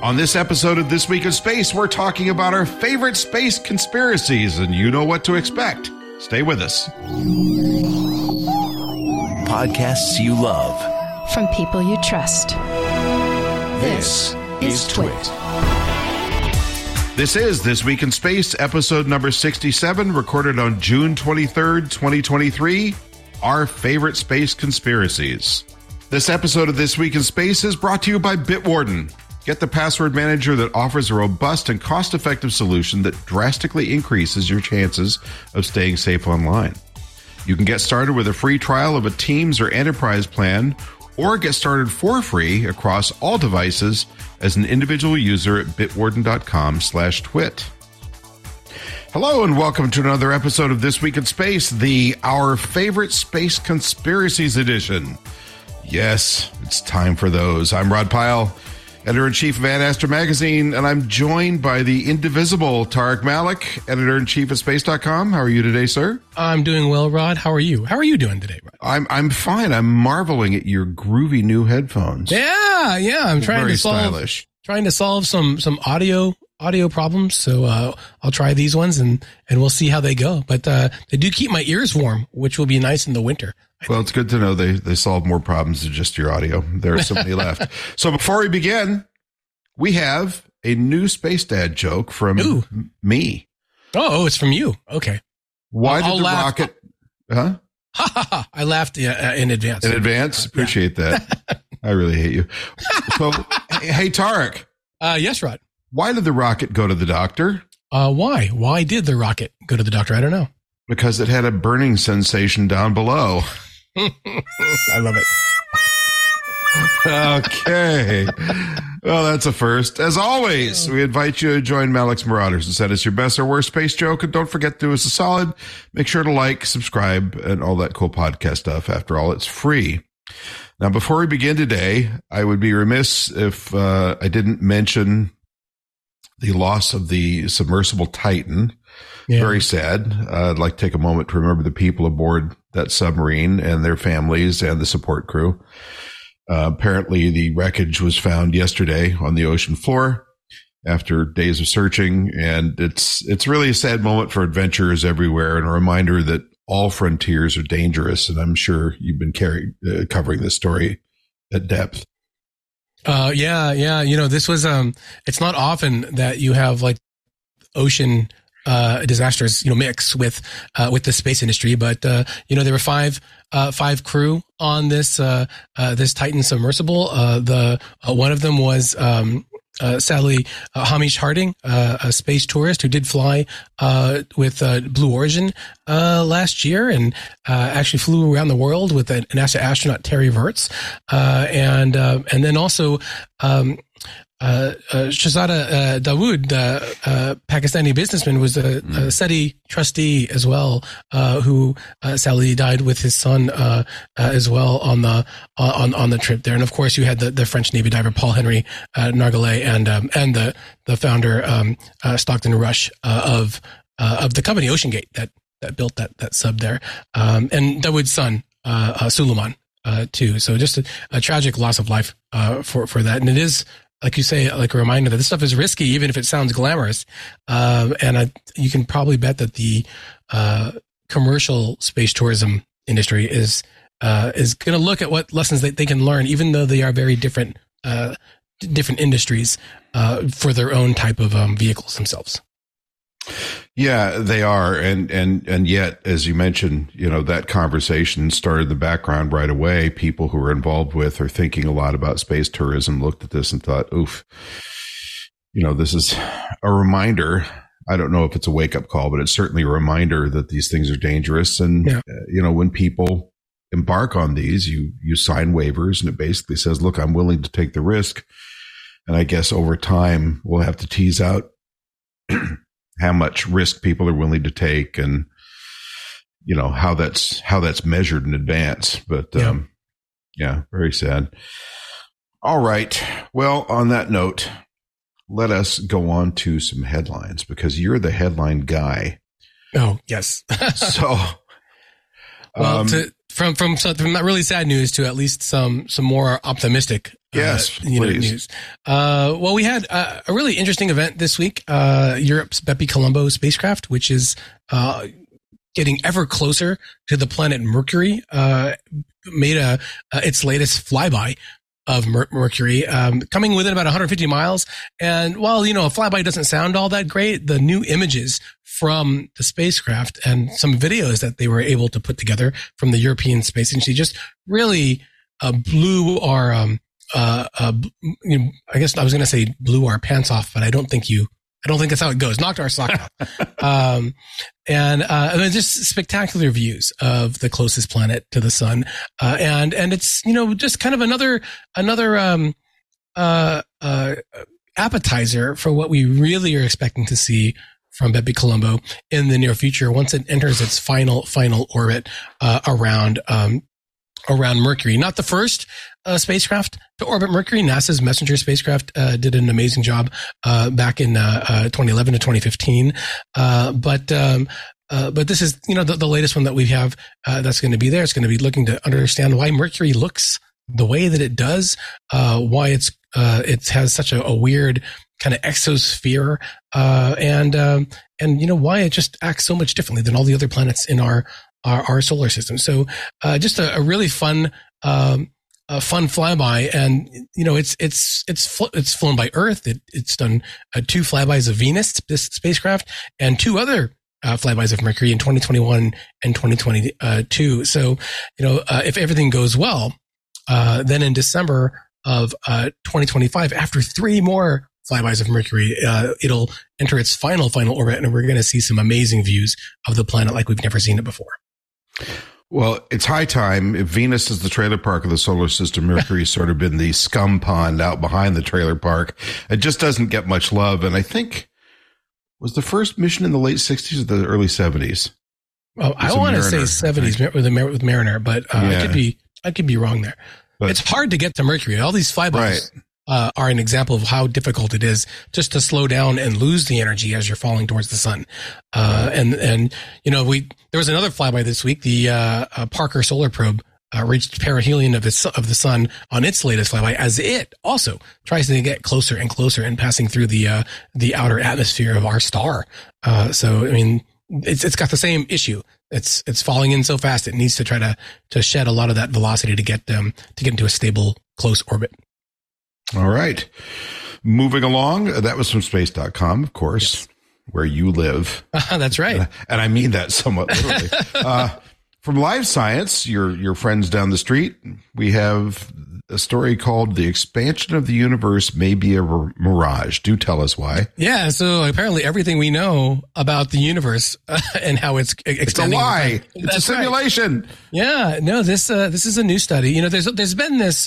On this episode of This Week in Space, we're talking about our favorite space conspiracies, and you know what to expect. Stay with us. Podcasts you love. From people you trust. This is Twit. This is This Week in Space, episode number 67, recorded on June 23rd, 2023. Our favorite space conspiracies. This episode of This Week in Space is brought to you by Bitwarden. Get the password manager that offers a robust and cost-effective solution that drastically increases your chances of staying safe online. You can get started with a free trial of a Teams or Enterprise plan, or get started for free across all devices as an individual user at bitwarden.com/twit. Hello and welcome to another episode of This Week in Space, Our Favorite Space Conspiracies edition. Yes, it's time for those. I'm Rod Pyle, Editor-in-Chief of Ad Astra Magazine, and I'm joined by the indivisible Tarek Malik, Editor-in-Chief of Space.com. How are you today, sir? I'm doing well, Rod. How are you? How are you doing today, Rod? I'm fine. I'm marveling at your groovy new headphones. Yeah. I'm trying Very to solve stylish. some audio problems. So I'll try these ones and we'll see how they go. But they do keep my ears warm, which will be nice in the winter. Well, it's good to know they solve more problems than just your audio. There are so many left. So before we begin, we have a new Space Dad joke from me. Oh, it's from you. Okay. Why did the rocket... Huh? I laughed in advance. In advance? Appreciate that. I really hate you. So, hey, Tarek. Yes, Rod. Why did the rocket go to the doctor? Why? Why did the rocket go to the doctor? I don't know. Because it had a burning sensation down below. I love it. Okay. Well, that's a first. As always, we invite you to join Malik's Marauders and send us your best or worst space joke. And don't forget to do us a solid. Make sure to like, subscribe, and all that cool podcast stuff. After all, it's free. Now, before we begin today, I would be remiss if I didn't mention the loss of the submersible Titan. Yeah. Very sad. I'd like to take a moment to remember the people aboard that submarine and their families and the support crew. Apparently, the wreckage was found yesterday on the ocean floor after days of searching, and it's really a sad moment for adventurers everywhere and a reminder that all frontiers are dangerous. And I'm sure you've been covering this story at depth. Yeah. You know, this was it's not often that you have like ocean disasters, mix with the space industry. But, there were five crew on this Titan submersible. One of them was, sadly, Hamish Harding, a space tourist who did fly, with, Blue Origin, last year and, actually flew around the world with a NASA astronaut, Terry Virts. And then also, Shahzada Dawood, Pakistani businessman, was a SETI trustee as well, who sadly died with his son as well on the trip there. And of course, you had the French Navy diver Paul Henry Nargeolet and the founder Stockton Rush of the company OceanGate that built that sub there, and Dawood's son Suleiman too. So just a tragic loss of life for that, and it is, like you say, like a reminder that this stuff is risky, even if it sounds glamorous. And you can probably bet that the commercial space tourism industry is going to look at what lessons they can learn, even though they are very different industries for their own type of vehicles themselves. Yeah, they are. And yet, as you mentioned, that conversation started in the background right away. People who were involved with or thinking a lot about space tourism looked at this and thought, oof, this is a reminder. I don't know if it's a wake up call, but it's certainly a reminder that these things are dangerous. And, when people embark on these, you sign waivers and it basically says, look, I'm willing to take the risk. And I guess over time, we'll have to tease out how much risk people are willing to take and, how that's measured in advance. But, very sad. All right. Well, on that note, let us go on to some headlines because you're the headline guy. Oh, yes. So, well, from that really sad news to at least some more optimistic news. Well, we had a really interesting event this week. Europe's Bepi Colombo spacecraft, which is getting ever closer to the planet Mercury, made its latest flyby of Mercury, coming within about 150 miles. And while, a flyby doesn't sound all that great, the new images from the spacecraft and some videos that they were able to put together from the European Space Agency just really blew our, I guess I was going to say blew our pants off, but I don't think that's how it goes. Knocked our socks off. And just spectacular views of the closest planet to the sun. And it's, just kind of another appetizer for what we really are expecting to see from Bepi Colombo in the near future once it enters its final orbit, around Mercury. Not the first spacecraft to orbit Mercury. NASA's Messenger spacecraft did an amazing job back in 2011 to 2015. But this is the latest one that we have that's going to be there. It's going to be looking to understand why Mercury looks the way that it does, why it has such a weird kind of exosphere, and why it just acts so much differently than all the other planets in our solar system. So, just a really fun flyby. And, it's flown by Earth. It's done 2 flybys of Venus, this spacecraft, and 2 other flybys of Mercury in 2021 and 2022. So, if everything goes well, then in December of 2025, after 3 more flybys of Mercury, it'll enter its final orbit, and we're going to see some amazing views of the planet like we've never seen it before. Well, it's high time. If Venus is the trailer park of the solar system, Mercury's sort of been the scum pond out behind the trailer park. It just doesn't get much love. And I think, was the first mission in the late 60s or the early 70s? Well, I want to say 70s with Mariner, but I could be wrong there. But it's hard to get to Mercury. All these flybys are an example of how difficult it is just to slow down and lose the energy as you're falling towards the sun. There was another flyby this week. The Parker Solar Probe reached perihelion of the sun on its latest flyby, as it also tries to get closer and closer and passing through the outer atmosphere of our star. So it's got the same issue. It's falling in so fast it needs to try to shed a lot of that velocity to get into a stable close orbit. All right. Moving along, that was from space.com, of course, where you live. That's right. And I mean that somewhat literally. From Live Science, your friends down the street, we have a story called The Expansion of the Universe May Be a Mirage. Do tell us why. Yeah, so apparently everything we know about the universe and how it's expanding. It's a lie. It's a simulation. Right. Yeah, no, this is a new study. There's been this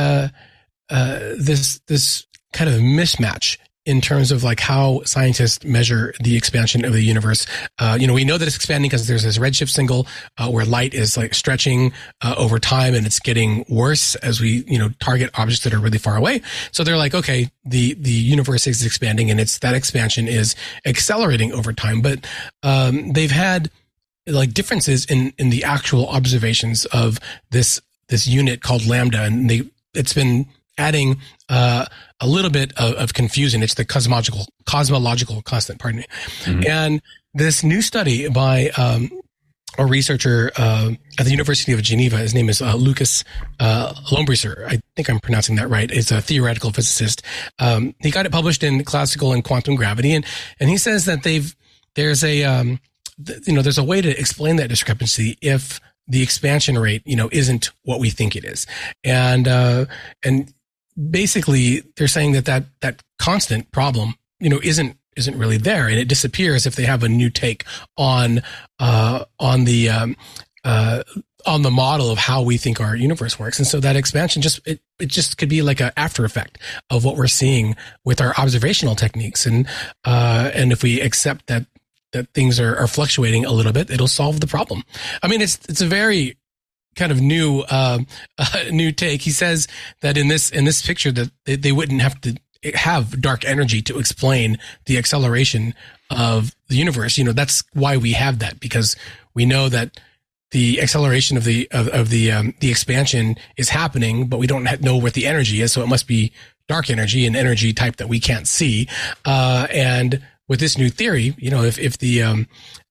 this kind of mismatch in terms of like how scientists measure the expansion of the universe. We know that it's expanding because there's this redshift signal where light is like stretching over time, and it's getting worse as we target objects that are really far away. So they're like, okay, the universe is expanding, and that expansion is accelerating over time. But they've had like differences in the actual observations of this unit called lambda, and it's been adding a little bit of confusion. It's the cosmological constant, pardon me. Mm-hmm. And this new study by a researcher at the University of Geneva, his name is Lucas Lombrisser. I think I'm pronouncing that right. He's a theoretical physicist. He got it published in Classical and Quantum Gravity, and he says that there's a way to explain that discrepancy if the expansion rate, isn't what we think it is. And basically they're saying that constant problem, isn't really there, and it disappears if they have a new take on the model of how we think our universe works. And so that expansion it just could be like an after effect of what we're seeing with our observational techniques. And if we accept that things are fluctuating a little bit, it'll solve the problem. I mean, it's a very kind of new take. He says that in this picture that they wouldn't have to have dark energy to explain the acceleration of the universe. That's why we have that, because we know that the acceleration of the expansion is happening, but we don't know what the energy is. So it must be dark energy, an energy type that we can't see. And with this new theory, if the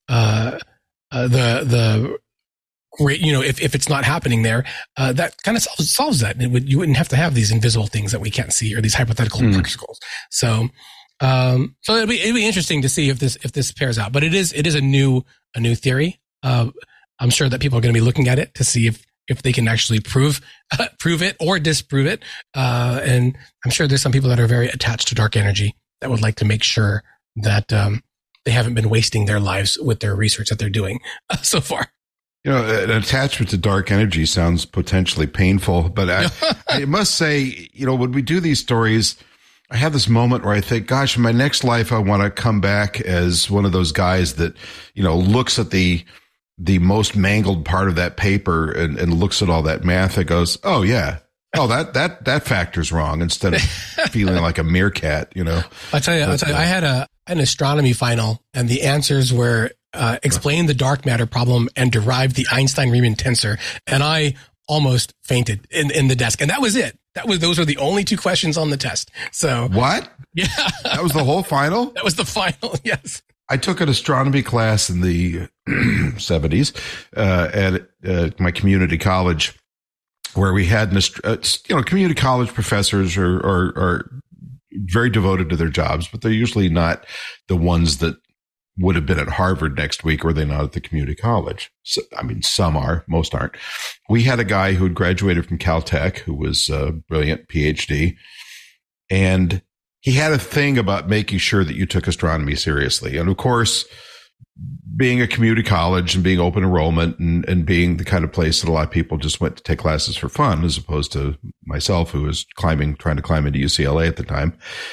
great, if it's not happening there, that kind of solves that. You wouldn't have to have these invisible things that we can't see, or these hypothetical particles. So it'd be interesting to see if this pairs out. But it is a new theory. I'm sure that people are going to be looking at it to see if they can actually prove it or disprove it. And I'm sure there's some people that are very attached to dark energy that would like to make sure that they haven't been wasting their lives with their research that they're doing so far. An attachment to dark energy sounds potentially painful, but I must say, when we do these stories, I have this moment where I think, gosh, in my next life, I want to come back as one of those guys that, looks at the most mangled part of that paper and looks at all that math and goes, oh yeah. Oh, that factor's wrong, instead of feeling like a meerkat, I'll tell you, I had an astronomy final, and the answers were, explain the dark matter problem and derive the Einstein-Riemann tensor. And I almost fainted in the desk. And that was it. Those were the only two questions on the test. So what? Yeah. That was the whole final? That was the final. Yes. I took an astronomy class in the 70s, at my community college, where we had, community college professors are very devoted to their jobs, but they're usually not the ones that would have been at Harvard next week, or they not at the community college. So, some are, most aren't. We had a guy who had graduated from Caltech, who was a brilliant PhD, and he had a thing about making sure that you took astronomy seriously. And of course, being a community college and being open enrollment and being the kind of place that a lot of people just went to take classes for fun, as opposed to myself, who was trying to climb into UCLA at the time.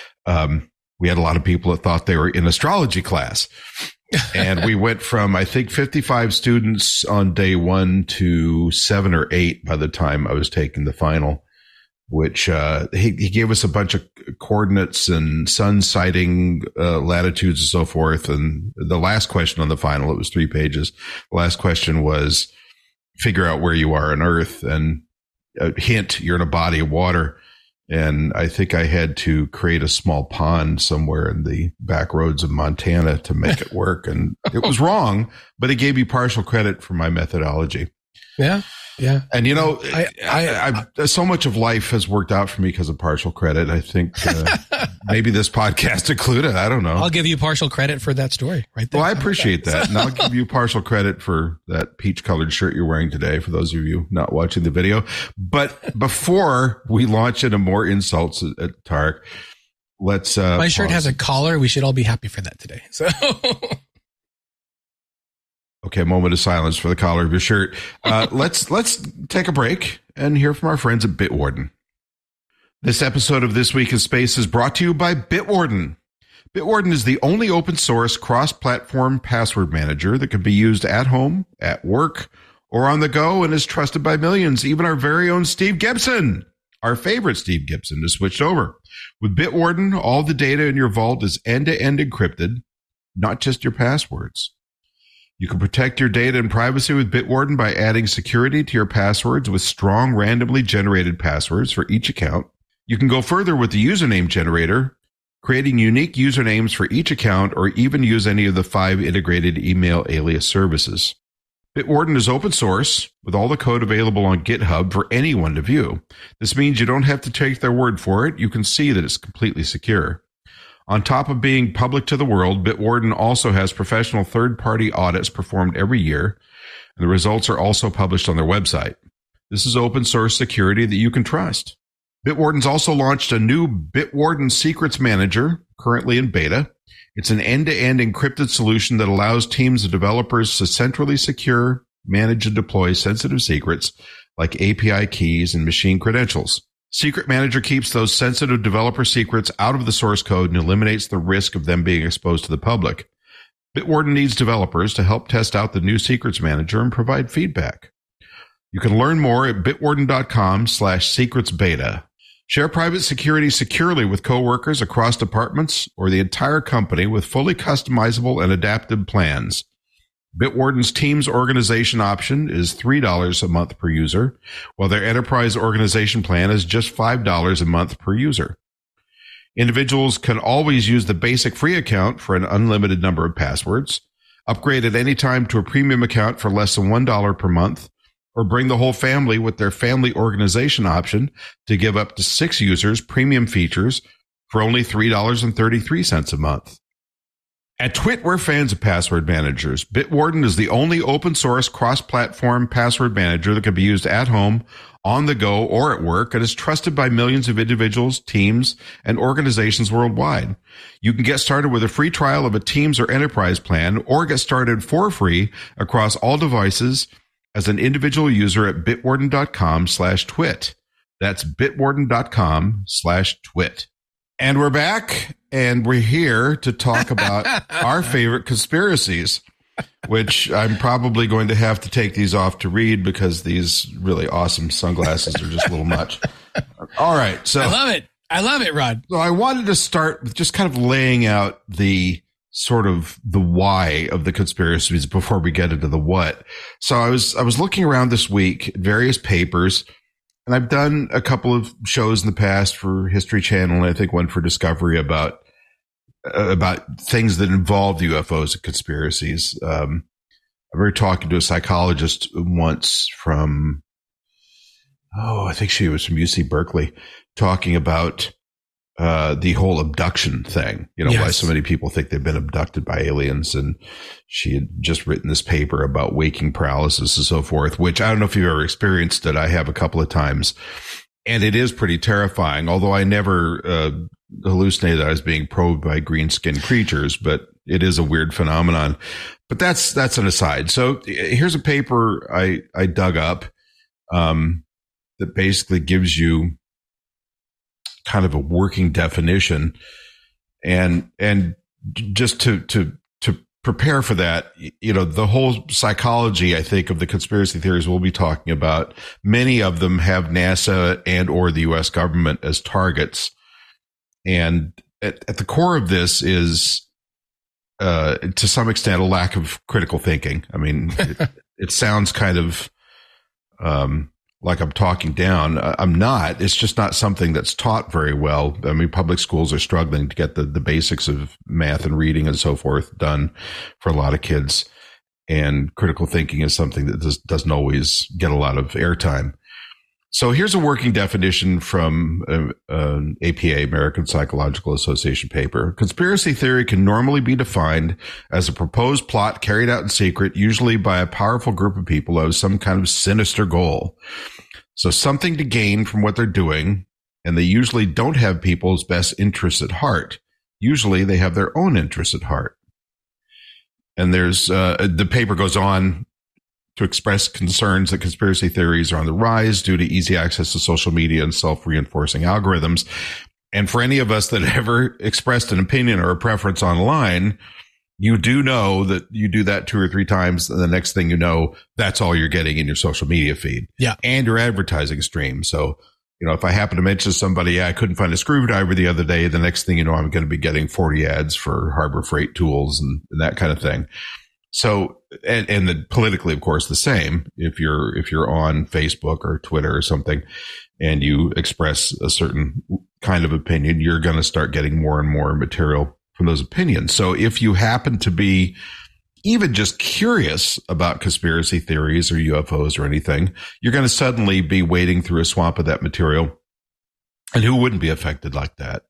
We had a lot of people that thought they were in astrology class. And we went from, I think, 55 students on day one to 7 or 8 by the time I was taking the final, which he gave us a bunch of coordinates and sun sighting latitudes and so forth. And the last question on the final, it was 3 pages. The last question was figure out where you are on Earth, and a hint, you're in a body of water. And I think I had to create a small pond somewhere in the back roads of Montana to make it work. And it was wrong, but it gave me partial credit for my methodology. Yeah. Yeah. And, I so much of life has worked out for me because of partial credit. I think maybe this podcast included. I don't know. I'll give you partial credit for that story right there. Well, I appreciate that. And I'll give you partial credit for that peach colored shirt you're wearing today, for those of you not watching the video. But before we launch into more insults at Tarek, let's, my shirt has a collar. We should all be happy for that today. So. Okay, a moment of silence for the collar of your shirt. Let's take a break and hear from our friends at Bitwarden. This episode of This Week in Space is brought to you by Bitwarden. Bitwarden is the only open source cross-platform password manager that can be used at home, at work, or on the go, and is trusted by millions. Even our very own Steve Gibson, our favorite Steve Gibson, has switched over. With Bitwarden, all the data in your vault is end-to-end encrypted, not just your passwords. You can protect your data and privacy with Bitwarden by adding security to your passwords with strong randomly generated passwords for each account. You can go further with the username generator, creating unique usernames for each account, or even use any of the 5 integrated email alias services. Bitwarden is open source, with all the code available on GitHub for anyone to view. This means you don't have to take their word for it. You can see that it's completely secure. On top of being public to the world, Bitwarden also has professional third-party audits performed every year, and the results are also published on their website. This is open source security that you can trust. Bitwarden's also launched a new Bitwarden Secrets Manager, currently in beta. It's an end-to-end encrypted solution that allows teams of developers to centrally secure, manage, and deploy sensitive secrets like API keys and machine credentials. Secret Manager keeps those sensitive developer secrets out of the source code and eliminates the risk of them being exposed to the public. Bitwarden needs developers to help test out the new Secrets Manager and provide feedback. You can learn more at bitwarden.com/secretsbeta. Share private security securely with coworkers across departments or the entire company with fully customizable and adaptive plans. Bitwarden's Teams organization option is $3 a month per user, while their enterprise organization plan is just $5 a month per user. Individuals can always use the basic free account for an unlimited number of passwords, upgrade at any time to a premium account for less than $1 per month, or bring the whole family with their family organization option to give up to 6 users premium features for only $3.33 a month. At Twit, we're fans of password managers. Bitwarden is the only open source cross-platform password manager that can be used at home, on the go, or at work, and is trusted by millions of individuals, teams, and organizations worldwide. You can get started with a free trial of a Teams or Enterprise plan, or get started for free across all devices as an individual user at bitwarden.com/twit. That's bitwarden.com/twit. And we're back, and we're here to talk about our favorite conspiracies, which I'm probably going to have to take these off to read because these really awesome sunglasses are just a little much. All right. So I love it. I love it, Rod. So I wanted to start with just kind of laying out the sort of the why of the conspiracies before we get into the what. So I was looking around this week at various papers. And I've done a couple of shows in the past for History Channel, and I think one for Discovery about things that involve UFOs and conspiracies. I remember talking to a psychologist once from, I think she was from UC Berkeley, talking about the whole abduction thing, Yes. Why so many people think they've been abducted by aliens. And she had just written this paper about waking paralysis and so forth, which I don't know if you've ever experienced it. I have a couple of times, and it is pretty terrifying, although I never hallucinated that I was being probed by green skinned creatures, but it is a weird phenomenon. But that's an aside. So here's a paper I dug up that basically gives you kind of a working definition, and just to prepare for that, the whole psychology, I think, of the conspiracy theories we'll be talking about, many of them have NASA and or the U.S. government as targets. And at the core of this is, to some extent, a lack of critical thinking. I mean, it sounds kind of, like I'm talking down. I'm not. It's just not something that's taught very well. I mean, public schools are struggling to get the basics of math and reading and so forth done for a lot of kids. And critical thinking is something that doesn't always get a lot of airtime. So here's a working definition from APA, American Psychological Association paper. Conspiracy theory can normally be defined as a proposed plot carried out in secret, usually by a powerful group of people who have some kind of sinister goal. So something to gain from what they're doing, and they usually don't have people's best interests at heart. Usually they have their own interests at heart. And there's the paper goes on to express concerns that conspiracy theories are on the rise due to easy access to social media and self-reinforcing algorithms. And for any of us that ever expressed an opinion or a preference online, you do know that you do that 2 or 3 times, and the next thing you know, that's all you're getting in your social media feed. Yeah. And your advertising stream. So, if I happen to mention to somebody, I couldn't find a screwdriver the other day, the next thing you know, I'm going to be getting 40 ads for Harbor Freight tools and that kind of thing. So, and politically, of course, the same. If you're on Facebook or Twitter or something and you express a certain kind of opinion, you're going to start getting more and more material from those opinions. So if you happen to be even just curious about conspiracy theories or UFOs or anything, you're going to suddenly be wading through a swamp of that material. And who wouldn't be affected like that?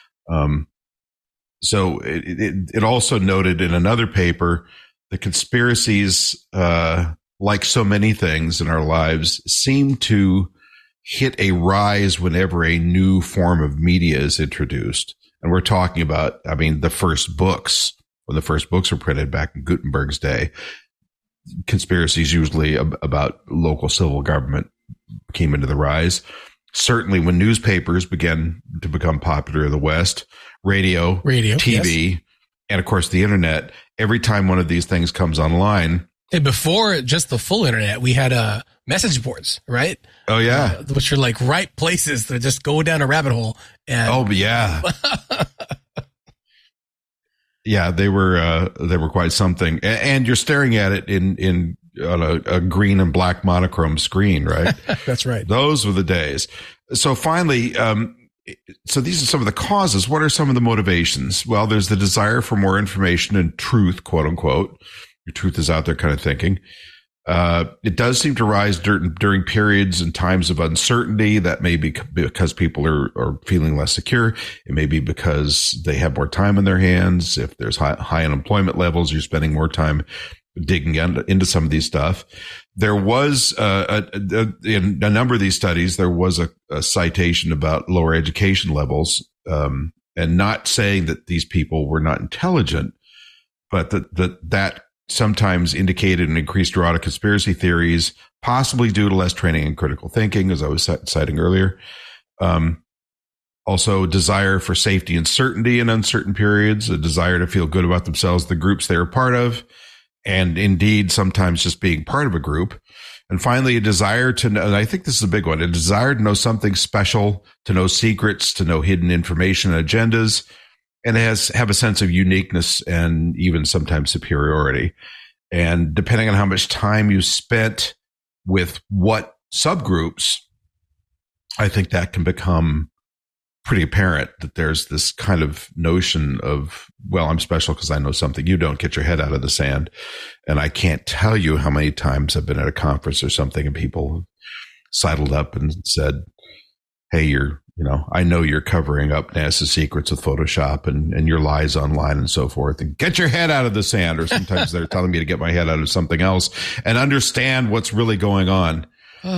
So it also noted in another paper, the conspiracies, like so many things in our lives, seem to hit a rise whenever a new form of media is introduced. And we're talking about, the first books, when the first books were printed back in Gutenberg's day, conspiracies usually about local civil government came into the rise. Certainly when newspapers began to become popular in the West, radio, TV, yes. And of course the internet, every time one of these things comes online. And before just the full internet, we had message boards, right? Oh yeah. Which are like right places to just go down a rabbit hole. And oh yeah. Yeah, they were quite something. And you're staring at it on a green and black monochrome screen, right? That's right. Those were the days. So finally, so these are some of the causes. What are some of the motivations? Well, there's the desire for more information and truth, quote unquote. Your truth is out there kind of thinking. It does seem to rise during periods and times of uncertainty. That may be because people are feeling less secure. It may be because they have more time in their hands. If there's high unemployment levels, you're spending more time digging into some of these stuff. There was, in a number of these studies, there was a citation about lower education levels, and not saying that these people were not intelligent, but that sometimes indicated an increased rate of conspiracy theories, possibly due to less training in critical thinking, as I was citing earlier. Also, desire for safety and certainty in uncertain periods, a desire to feel good about themselves, the groups they are part of, and indeed sometimes just being part of a group. And finally, a desire to know, and I think this is a big one, a desire to know something special, to know secrets, to know hidden information and agendas, and have a sense of uniqueness and even sometimes superiority. And depending on how much time you spent with what subgroups, I think that can become pretty apparent that there's this kind of notion of, well, I'm special because I know something you don't. Get your head out of the sand. And I can't tell you how many times I've been at a conference or something and people sidled up and said, hey, I know you're covering up NASA's secrets with Photoshop and your lies online and so forth, and get your head out of the sand. Or sometimes they're telling me to get my head out of something else and understand what's really going on.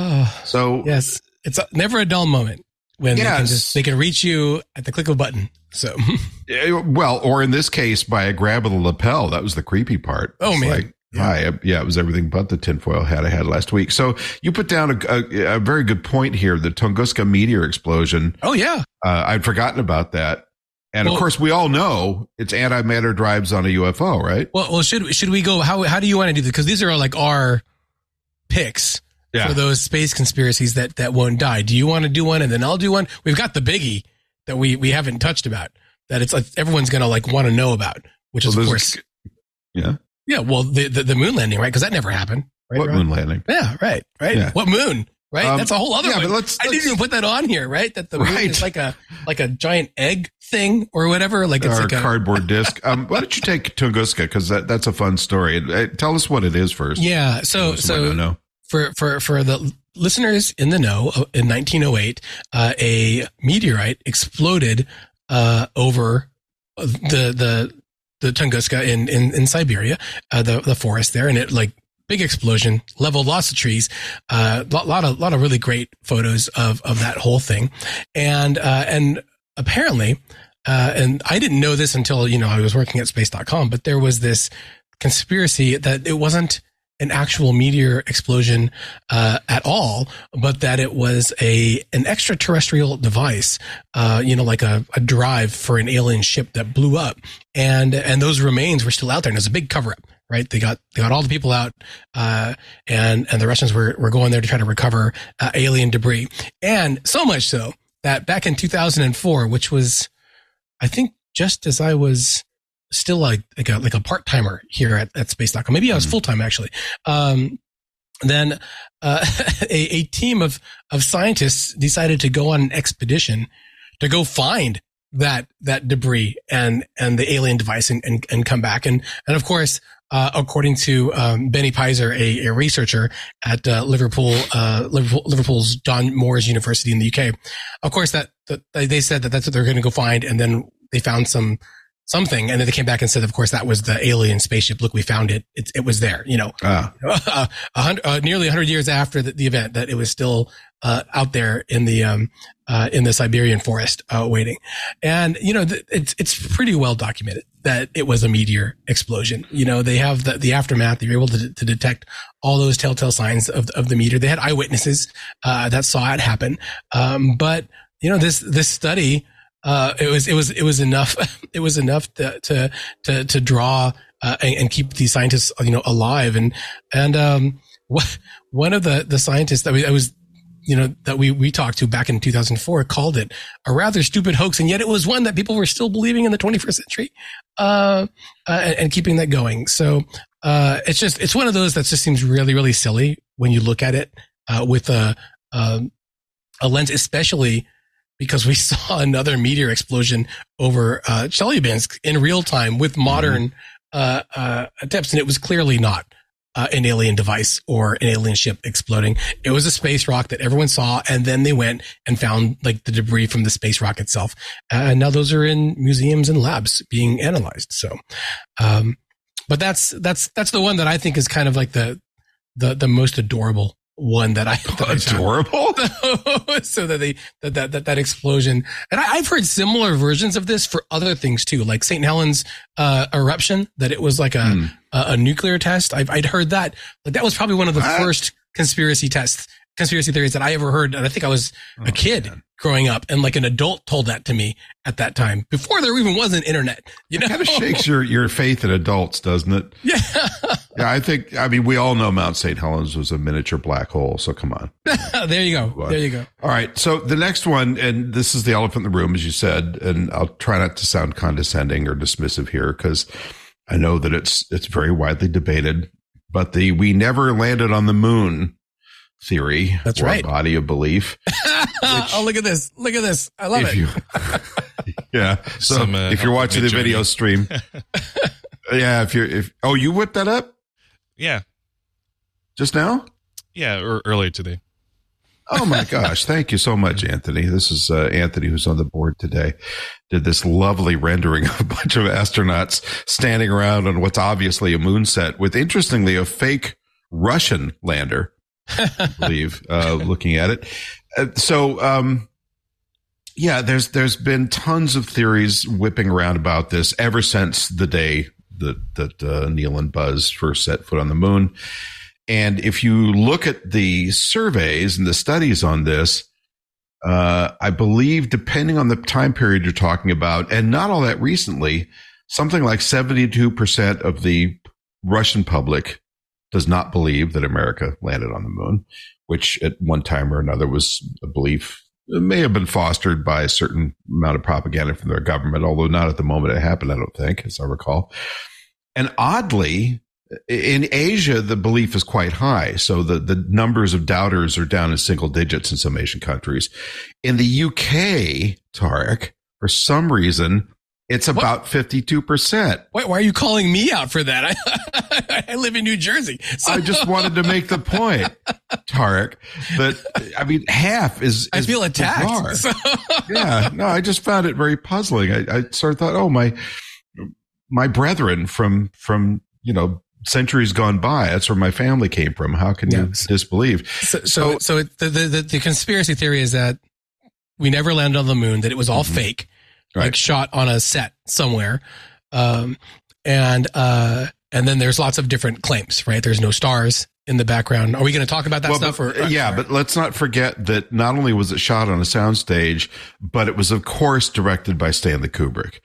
So yes, it's never a dull moment when they can reach you at the click of a button. So, well, or in this case, by a grab of the lapel. That was the creepy part. Oh, it's man. Like, it was everything but the tinfoil hat I had last week. So you put down a very good point here, the Tunguska meteor explosion. Oh, yeah. I'd forgotten about that. And of course, we all know it's antimatter drives on a UFO, right? Well, should we go? How do you want to do this? Because these are like our picks for those space conspiracies that won't die. Do you want to do one and then I'll do one? We've got the biggie that we haven't touched about, that it's like everyone's going to like want to know about, which is, of course. Yeah. Yeah. Well, the moon landing, right? Because that never happened. Right, what moon landing? Yeah. Right. Yeah. What moon? Right. That's a whole other one. But I didn't even put that on here, right? That the moon is like a giant egg thing or whatever. Like it's like a cardboard disc. Why don't you take Tunguska? Because that's a fun story. Tell us what it is first. Yeah. So for the listeners in the know, in 1908, a meteorite exploded over the Tunguska in Siberia, the forest there, and it like big explosion, leveled lots of trees, lot of really great photos of that whole thing, and apparently, and I didn't know this until I was working at space.com, but there was this conspiracy that it wasn't an actual meteor explosion at all, but that it was an extraterrestrial device, like a drive for an alien ship that blew up, and those remains were still out there, and it was a big cover up. Right, they got all the people out, and the Russians were going there to try to recover alien debris, and so much so that back in 2004, which was, I think, just as I was still like a part timer here at Space.com, maybe I was full time actually. Then a team of scientists decided to go on an expedition to go find that debris and the alien device and come back, and of course. According to Benny Pizer, a researcher at Liverpool's John Moores University in the UK, of course that they said that's what they're going to go find, and then they found something, and then they came back and said, of course, that was the alien spaceship. Look, we found it. It was there. Nearly 100 years after the event, that it was still out there in the Siberian forest waiting, and it's pretty well documented that it was a meteor explosion. They have the aftermath. They were able to detect all those telltale signs of the meteor. They had eyewitnesses that saw it happen. But this study, it was enough. It was enough to draw and keep these scientists one of the scientists, I was that we talked to back in 2004 called it a rather stupid hoax. And yet it was one that people were still believing in the 21st century, and keeping that going. So, it's one of those that just seems really, really silly when you look at it, with a lens, especially because we saw another meteor explosion over, Chelyabinsk in real time with modern, attempts. And it was clearly not an alien device or an alien ship exploding. It was a space rock that everyone saw, and then they went and found like the debris from the space rock itself. And now those are in museums and labs being analyzed. So, but that's the one that I think is kind of like the most adorable one that I adorable. So that explosion, and I've heard similar versions of this for other things too, like St. Helens eruption, that it was like a nuclear test. I'd heard that, but that was probably one of the first conspiracy theories that I ever heard. And I think I was a kid growing up, and like an adult told that to me at that time before there even was an internet, It kind of shakes your faith in adults, doesn't it? Yeah. Yeah. I mean, we all know Mount St. Helens was a miniature black hole. So come on. There you go. There you go. All right. So the next one, and this is the elephant in the room, as you said, and I'll try not to sound condescending or dismissive here, because I know that it's very widely debated, but we never landed on the moon theory. That's right. Body of belief. Oh, look at this. I love it. Yeah. So if you're watching the video stream, yeah, you whipped that up? Yeah. Just now? Yeah. Or earlier today. Oh my gosh. Thank you so much, Anthony. This is Anthony, who's on the board today. Did this lovely rendering of a bunch of astronauts standing around on what's obviously a moon set with, interestingly, a fake Russian lander, I believe, looking at it. There's been tons of theories whipping around about this ever since the day that Neil and Buzz first set foot on the moon. And if you look at the surveys and the studies on this, I believe, depending on the time period you're talking about, and not all that recently, something like 72% of the Russian public does not believe that America landed on the moon, which at one time or another was a belief. It may have been fostered by a certain amount of propaganda from their government, although not at the moment it happened, I don't think, as I recall. And oddly, in Asia, the belief is quite high. So the numbers of doubters are down in single digits in some Asian countries. In the UK, Tarek, for some reason, it's about 52%. Why are you calling me out for that? I live in New Jersey. So. I just wanted to make the point, Tarek, that, I mean, half is I feel attacked. So. Yeah, no, I just found it very puzzling. I sort of thought, oh, my brethren from, centuries gone by, that's where my family came from. How can you disbelieve? So the conspiracy theory is that we never landed on the moon, that it was all fake. Right. Like shot on a set somewhere. And then there's lots of different claims, right? There's no stars in the background. Are we going to talk about that stuff? But let's not forget that not only was it shot on a soundstage, but it was, of course, directed by Stanley Kubrick.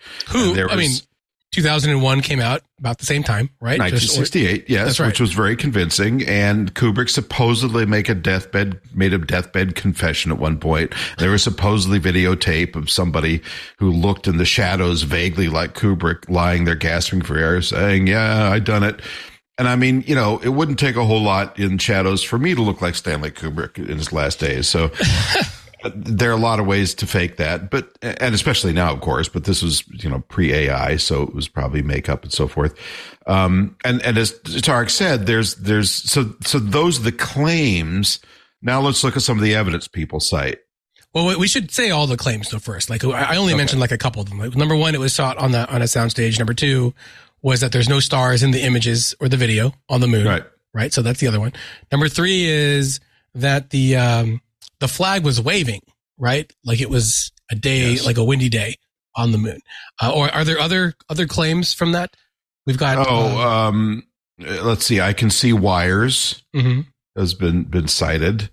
2001 came out about the same time, right? 1968, yes, that's right. Which was very convincing. And Kubrick supposedly made a deathbed confession at one point. There was supposedly videotape of somebody who looked in the shadows vaguely like Kubrick, lying there gasping for air, saying, "Yeah, I done it." And I mean, it wouldn't take a whole lot in shadows for me to look like Stanley Kubrick in his last days. So there are a lot of ways to fake that, and especially now, of course, but this was, pre-AI, so it was probably makeup and so forth. And as Tarek said, so those are the claims. Now let's look at some of the evidence people cite. Well, we should say all the claims though first. Like I only mentioned like a couple of them. Like, number one, it was shot on a soundstage. Number two was that there's no stars in the images or the video on the moon. Right. So that's the other one. Number three is that the flag was waving, right? Like it was a day, like a windy day on the moon. Or are there other claims from that? We've got. Let's see. I can see wires has been cited.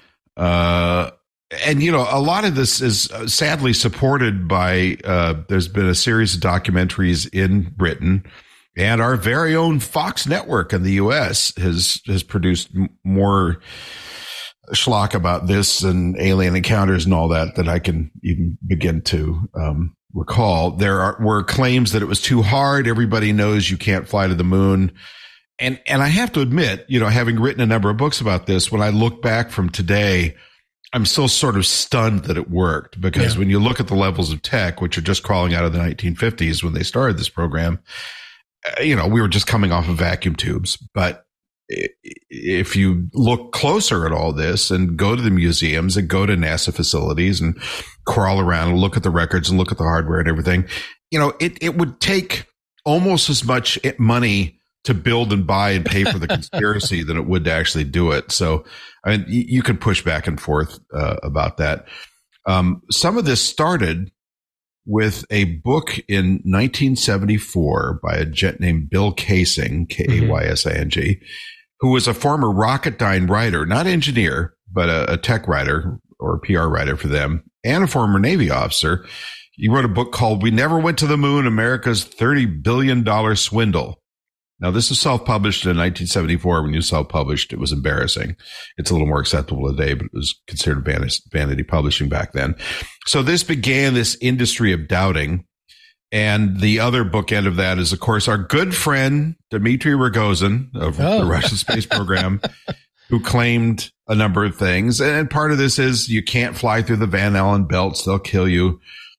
And, a lot of this is sadly supported by, there's been a series of documentaries in Britain, and our very own Fox network in the U.S. has produced more schlock about this and alien encounters and all that I can even begin to recall. There were claims that it was too hard. Everybody knows you can't fly to the moon. And I have to admit, having written a number of books about this, when I look back from today, I'm still sort of stunned that it worked, because when you look at the levels of tech, which are just crawling out of the 1950s when they started this program, we were just coming off of vacuum tubes. But if you look closer at all this and go to the museums and go to NASA facilities and crawl around and look at the records and look at the hardware and everything, it would take almost as much money to build and buy and pay for the conspiracy than it would to actually do it. So, I mean, you can push back and forth about that. Some of this started with a book in 1974 by a gent named Bill Kaysing, Kaysing, who was a former Rocketdyne writer, not engineer, but a tech writer or a PR writer for them, and a former Navy officer. He wrote a book called We Never Went to the Moon, America's $30 Billion Swindle. Now, this was self-published in 1974. When you self-published, it was embarrassing. It's a little more acceptable today, but it was considered vanity publishing back then. So this began this industry of doubting. And the other bookend of that is, of course, our good friend, Dmitry Rogozin of the Russian space program, who claimed a number of things. And part of this is you can't fly through the Van Allen belts. They'll kill you.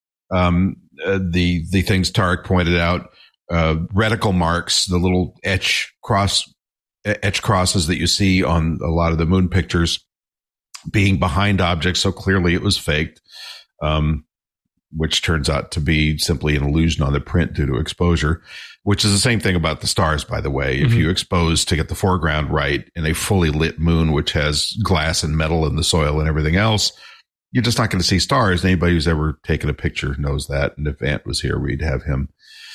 The things Tarek pointed out. Reticle marks, the little etch crosses that you see on a lot of the moon pictures being behind objects. So clearly it was faked, which turns out to be simply an illusion on the print due to exposure, which is the same thing about the stars, by the way. If you expose to get the foreground right in a fully lit moon, which has glass and metal in the soil and everything else, you're just not going to see stars. Anybody who's ever taken a picture knows that. And if Ant was here, we'd have him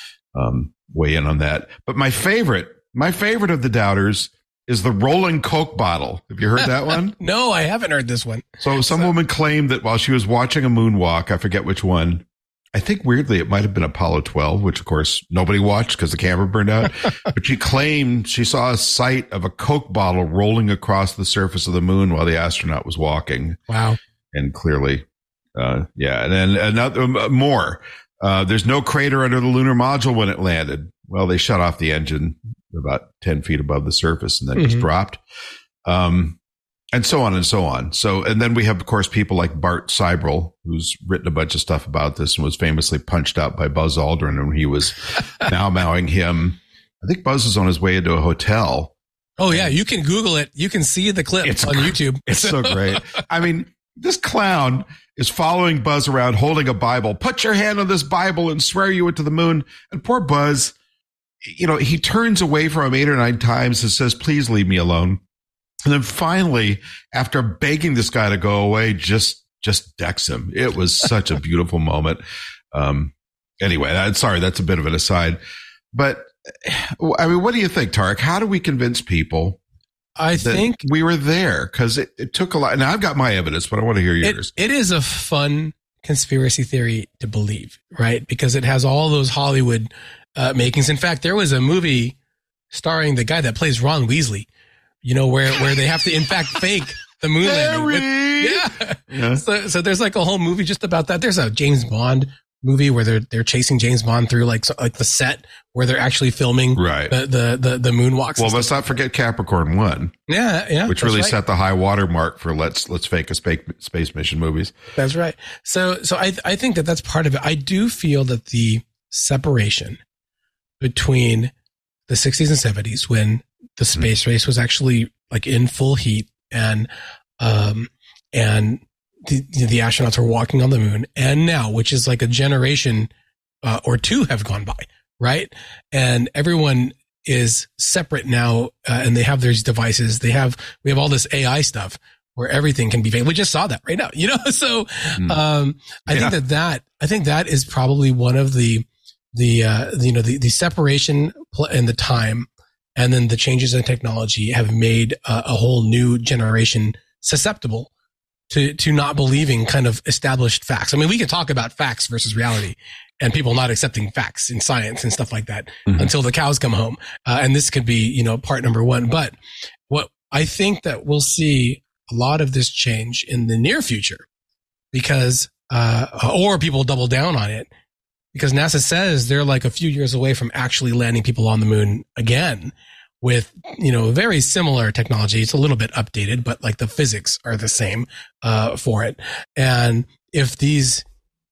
weigh in on that. But my favorite of the doubters is the rolling Coke bottle. Have you heard that one? No, I haven't heard this one. So some woman claimed that while she was watching a moonwalk, I forget which one, I think weirdly it might have been Apollo 12, which of course nobody watched because the camera burned out. But she claimed she saw a sight of a Coke bottle rolling across the surface of the moon while the astronaut was walking. Wow. And clearly, and then another more. There's no crater under the lunar module when it landed. Well, they shut off the engine about 10 feet above the surface and then just dropped. And so on and so on. So, and then we have, of course, people like Bart Sibrel, who's written a bunch of stuff about this and was famously punched out by Buzz Aldrin when he was mowing him. I think Buzz was on his way into a hotel. Oh, yeah. You can Google it. You can see the clip on YouTube. It's so great. I mean, this clown is following Buzz around holding a Bible. Put your hand on this Bible and swear you went to the moon. And poor Buzz, he turns away from him 8 or 9 times and says, please leave me alone. And then finally, after begging this guy to go away, just decks him. It was such a beautiful moment. Anyway, that's a bit of an aside. But, I mean, what do you think, Tarek? How do we convince people? I think we were there, because it took a lot. Now I've got my evidence, but I want to hear yours. It is a fun conspiracy theory to believe, right? Because it has all those Hollywood makings. In fact, there was a movie starring the guy that plays Ron Weasley, where they have to in fact fake the moon landing. Yeah. So there's like a whole movie just about that. There's a James Bond movie where they're chasing James Bond through like the set where they're actually filming the moonwalks. Well, let's not forget Capricorn 1. Yeah. Which really set the high water mark for let's fake a space mission movies. That's right. So I think that's part of it. I do feel that the separation between the 60s and 70s, when the space race was actually like in full heat and the astronauts were walking on the moon, and now, which is like a generation or two have gone by, right? And everyone is separate now, and they have these devices. We have all this AI stuff where everything can be fake. We just saw that right now, So I think that is probably one of the separation and the time, and then the changes in technology have made a whole new generation susceptible to not believing kind of established facts. I mean, we could talk about facts versus reality and people not accepting facts in science and stuff like that until the cows come home. And this could be, part number one. But what I think that we'll see a lot of this change in the near future because, or people double down on it because NASA says they're like a few years away from actually landing people on the moon again with, very similar technology. It's a little bit updated, but like the physics are the same, for it. And if these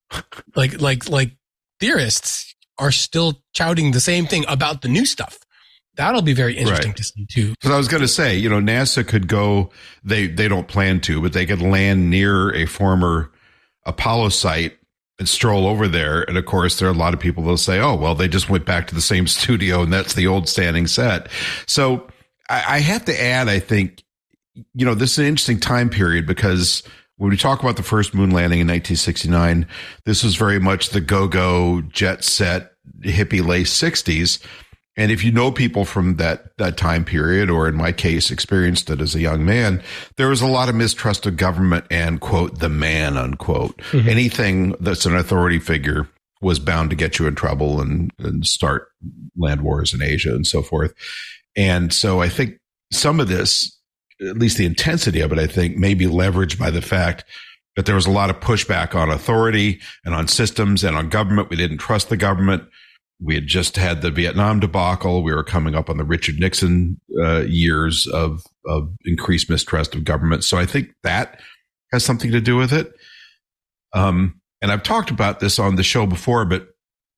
like theorists are still shouting the same thing about the new stuff, that'll be very interesting to see too. Because I was going to say, NASA could go, they don't plan to, but they could land near a former Apollo site and stroll over there. And of course, there are a lot of people that'll say, oh, well, they just went back to the same studio and that's the old standing set. So I have to add, I think, this is an interesting time period because when we talk about the first moon landing in 1969, this was very much the go-go, jet set, hippie lace 60s. And if you know people from that time period, or in my case, experienced it as a young man, there was a lot of mistrust of government and, quote, the man, unquote. Mm-hmm. Anything that's an authority figure was bound to get you in trouble and start land wars in Asia and so forth. And so I think some of this, at least the intensity of it, I think may be leveraged by the fact that there was a lot of pushback on authority and on systems and on government. We didn't trust the government. We had just had the Vietnam debacle. We were coming up on the Richard Nixon years of increased mistrust of government. So I think that has something to do with it. And I've talked about this on the show before, but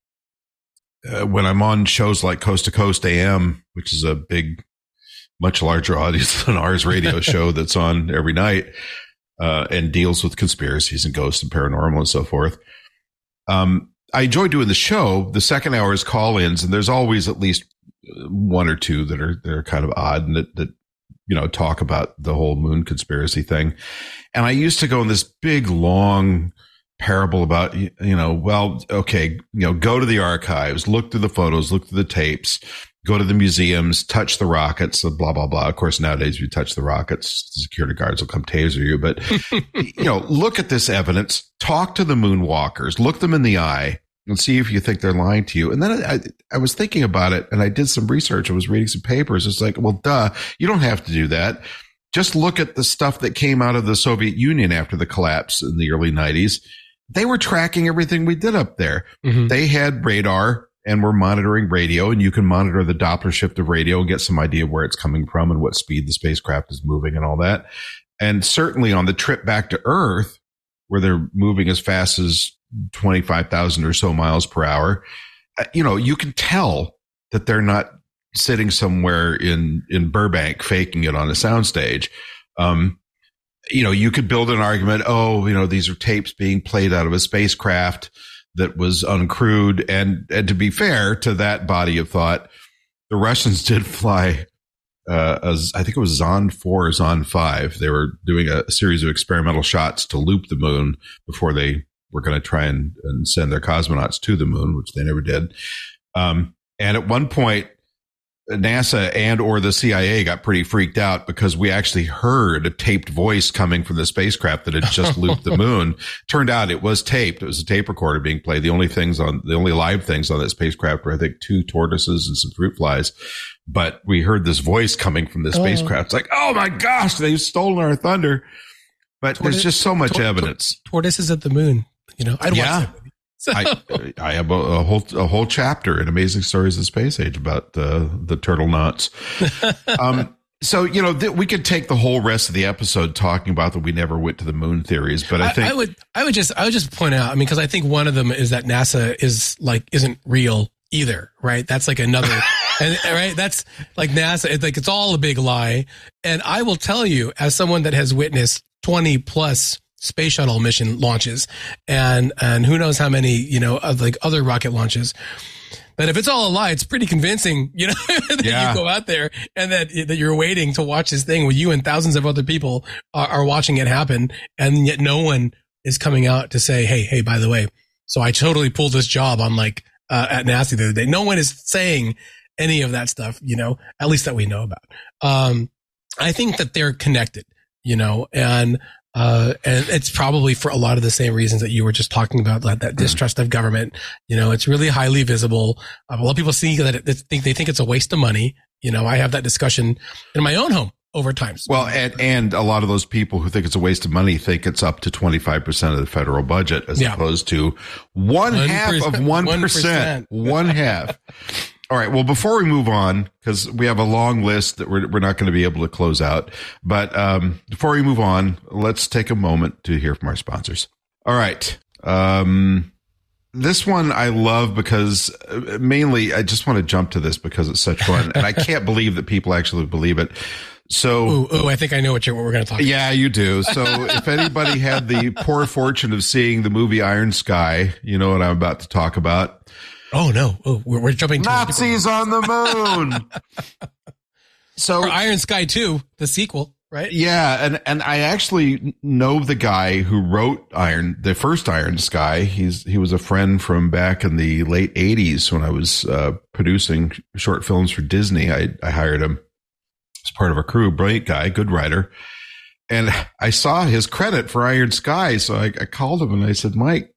when I'm on shows like Coast to Coast AM, which is a big, much larger audience than ours radio show that's on every night and deals with conspiracies and ghosts and paranormal and so forth. I enjoy doing the show. The second hour is call-ins, and there's always at least one or two that are kind of odd and that talk about the whole moon conspiracy thing. And I used to go in this big, long parable about, go to the archives, look through the photos, look through the tapes, go to the museums, touch the rockets, blah, blah, blah. Of course, nowadays, if you touch the rockets, the security guards will come taser you. But, look at this evidence, talk to the moonwalkers, look them in the eye and see if you think they're lying to you. And then I was thinking about it and I did some research. I was reading some papers. It's like, well, duh, you don't have to do that. Just look at the stuff that came out of the Soviet Union after the collapse in the early 90s. They were tracking everything we did up there. Mm-hmm. They had radar and we're monitoring radio, and you can monitor the Doppler shift of radio and get some idea of where it's coming from and what speed the spacecraft is moving and all that. And certainly on the trip back to Earth, where they're moving as fast as 25,000 or so miles per hour, you can tell that they're not sitting somewhere in Burbank faking it on a soundstage. You could build an argument, these are tapes being played out of a spacecraft that was uncrewed. And to be fair to that body of thought, the Russians did fly, I think it was Zond 4 or Zond 5. They were doing a series of experimental shots to loop the moon before they were going to try and send their cosmonauts to the moon, which they never did. And at one point, NASA and or the CIA got pretty freaked out because we actually heard a taped voice coming from the spacecraft that had just looped the moon. Turned out it was taped. It was a tape recorder being played. The only live things on that spacecraft were, I think, 2 tortoises and some fruit flies. But we heard this voice coming from the spacecraft. It's like, oh my gosh, they've stolen our thunder. But there's just so much evidence. Tortoises at the moon. I'd watch that movie. So. I have a whole chapter in Amazing Stories of the Space Age about the turtle knots. So we could take the whole rest of the episode talking about that we never went to the moon theories, but I think I would just point out, because I think one of them is that NASA isn't real either, right? That's like another, right? That's like NASA. It's all a big lie. And I will tell you, as someone that has witnessed 20 plus space shuttle mission launches and who knows how many, other rocket launches, that if it's all a lie, it's pretty convincing, that you go out there and that you're waiting to watch this thing where you and thousands of other people are watching it happen. And yet no one is coming out to say, hey, by the way, so I totally pulled this job on at NASA the other day. No one is saying any of that stuff, at least that we know about. I think that they're connected, and it's probably for a lot of the same reasons that you were just talking about, that distrust of government. It's really highly visible. A lot of people see that they think it's a waste of money. I have that discussion in my own home over time. Well, and a lot of those people who think it's a waste of money think it's up to 25% of the federal budget as opposed to one half of 1%. One half. All right. Well, before we move on, because we have a long list that we're not going to be able to close out. But before we move on, let's take a moment to hear from our sponsors. All right. This one I love because mainly I just want to jump to this because it's such fun. And I can't believe that people actually believe it. So, I think I know what we're going to talk about. Yeah, you do. So if anybody had the poor fortune of seeing the movie Iron Sky, you know what I'm about to talk about. Oh, no. Oh, we're jumping to Nazis on the moon. So or Iron Sky 2, the sequel, right? Yeah. And I actually know the guy who wrote the first Iron Sky. He was a friend from back in the late 80s when I was producing short films for Disney. I hired him as part of our crew. Brilliant guy, good writer. And I saw his credit for Iron Sky. So I called him and I said, Mike,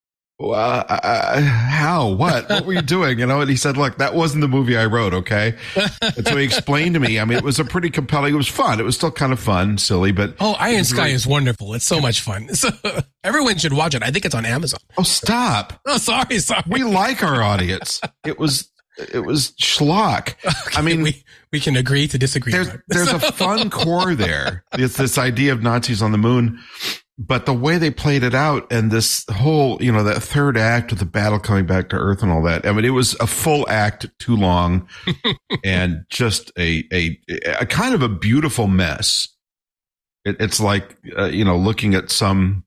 how, what were you doing? You know, and he said, look, that wasn't the movie I wrote. Okay. And so he explained to me, I mean, it was a pretty compelling, it was fun. It was still kind of fun, silly, but. Oh, Iron Sky is wonderful. It's so much fun. So everyone should watch it. I think it's on Amazon. Oh, stop. Oh, sorry. We like our audience. It was schlock. Okay, I mean, we can agree to disagree. There's a fun core there. It's this idea of Nazis on the moon, but the way they played it out and this whole, you know, that third act of the battle coming back to Earth and all that. I mean, it was a full act too long and just a kind of a beautiful mess. It's like, you know, looking at some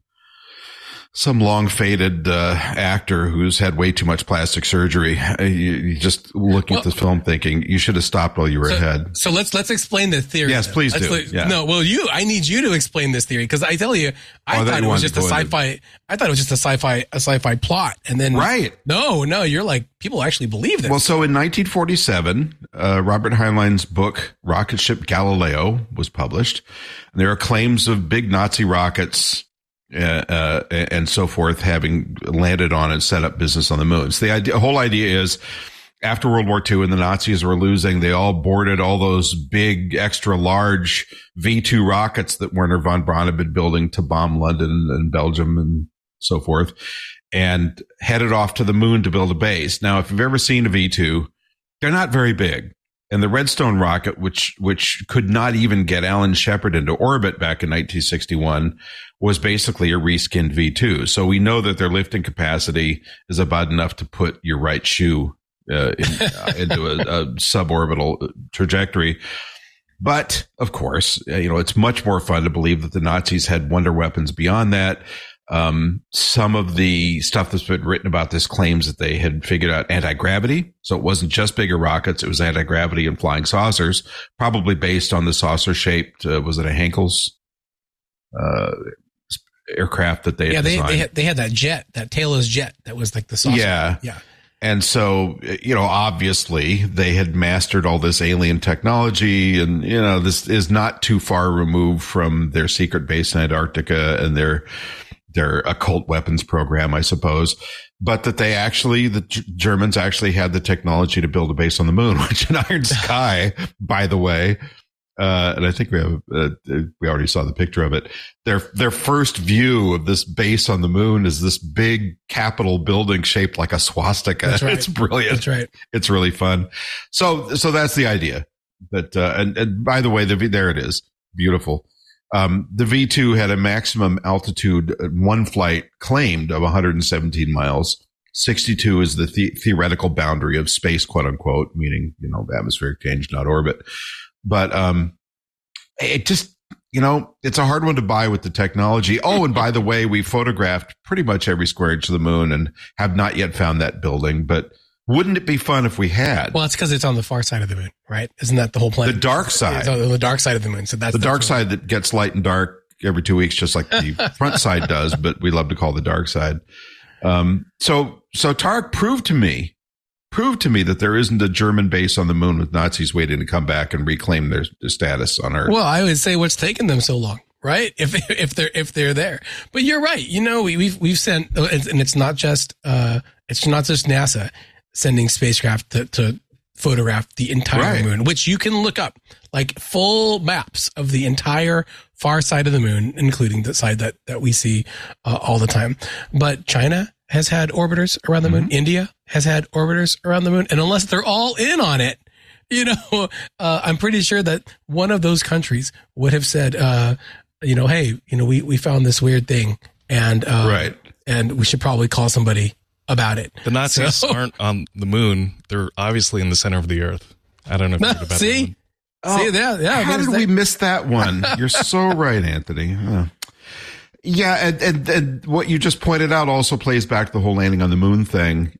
long faded actor who's had way too much plastic surgery. You just looking at this film thinking you should have stopped while you were ahead. So let's explain the theory. Yes, please do. Yeah. No, well, I need you to explain this theory because I tell you, I thought it was just a sci-fi. I thought it was just a sci-fi plot, and then right. No, you're like people actually believe this. Well, so in 1947, Robert Heinlein's book Rocket Ship Galileo was published, and there are claims of big Nazi rockets. And so forth, having landed on and set up business on the moon. So the whole idea is after World War II and the Nazis were losing, they all boarded all those big, extra large V2 rockets that Wernher von Braun had been building to bomb London and Belgium and so forth, and headed off to the moon to build a base. Now, if you've ever seen a V2, they're not very big. And the Redstone rocket, which could not even get Alan Shepard into orbit back in 1961, was basically a reskinned V2. So we know that their lifting capacity is about enough to put your right shoe into a suborbital trajectory. But of course, you know, it's much more fun to believe that the Nazis had wonder weapons beyond that. Some of the stuff that's been written about this claims that they had figured out anti-gravity. So it wasn't just bigger rockets. It was anti-gravity and flying saucers, probably based on the saucer shaped, was it a Henkel's, aircraft that they had designed. They had that jet, that Taylor's jet. That was like the saucer. Yeah. And so, you know, obviously they had mastered all this alien technology and, you know, this is not too far removed from their secret base in Antarctica and their occult weapons program, I suppose, but that the Germans actually had the technology to build a base on the moon, which in Iron Sky, by the way, and I think we already saw the picture of it. Their first view of this base on the moon is this big Capitol building shaped like a swastika. That's right. It's brilliant. That's right. It's really fun. So that's the idea. But and by the way, there it is. Beautiful. The V2 had a maximum altitude, one flight claimed of 117 miles. 62 is the theoretical boundary of space, quote unquote, meaning, you know, atmospheric change, not orbit. But it just, you know, it's a hard one to buy with the technology. Oh, and by the way, we photographed pretty much every square inch of the moon and have not yet found that building. But wouldn't it be fun if we had? Well, it's because it's on the far side of the moon, right? Isn't that the whole plan? The dark side. It's on the dark side of the moon. So that's the dark side that gets light and dark every 2 weeks, just like the front side does, but we love to call the dark side. So Tarek proved to me that there isn't a German base on the moon with Nazis waiting to come back and reclaim their status on Earth. Well, I would say what's taken them so long, right? If they're there, but you're right. You know, we've sent, and it's not just NASA sending spacecraft to photographed the entire Right. moon, which you can look up, like full maps of the entire far side of the moon, including the side that we see all the time. But China has had orbiters around the moon. India has had orbiters around the moon. And unless they're all in on it, I'm pretty sure that one of those countries would have said, hey, we found this weird thing and we should probably call somebody about it. The Nazis aren't on the moon. They're obviously in the center of the earth. I don't know if you heard about that one. See that? Yeah. How did we miss that one? You're so right, Anthony. Yeah, and what you just pointed out also plays back to the whole landing on the moon thing.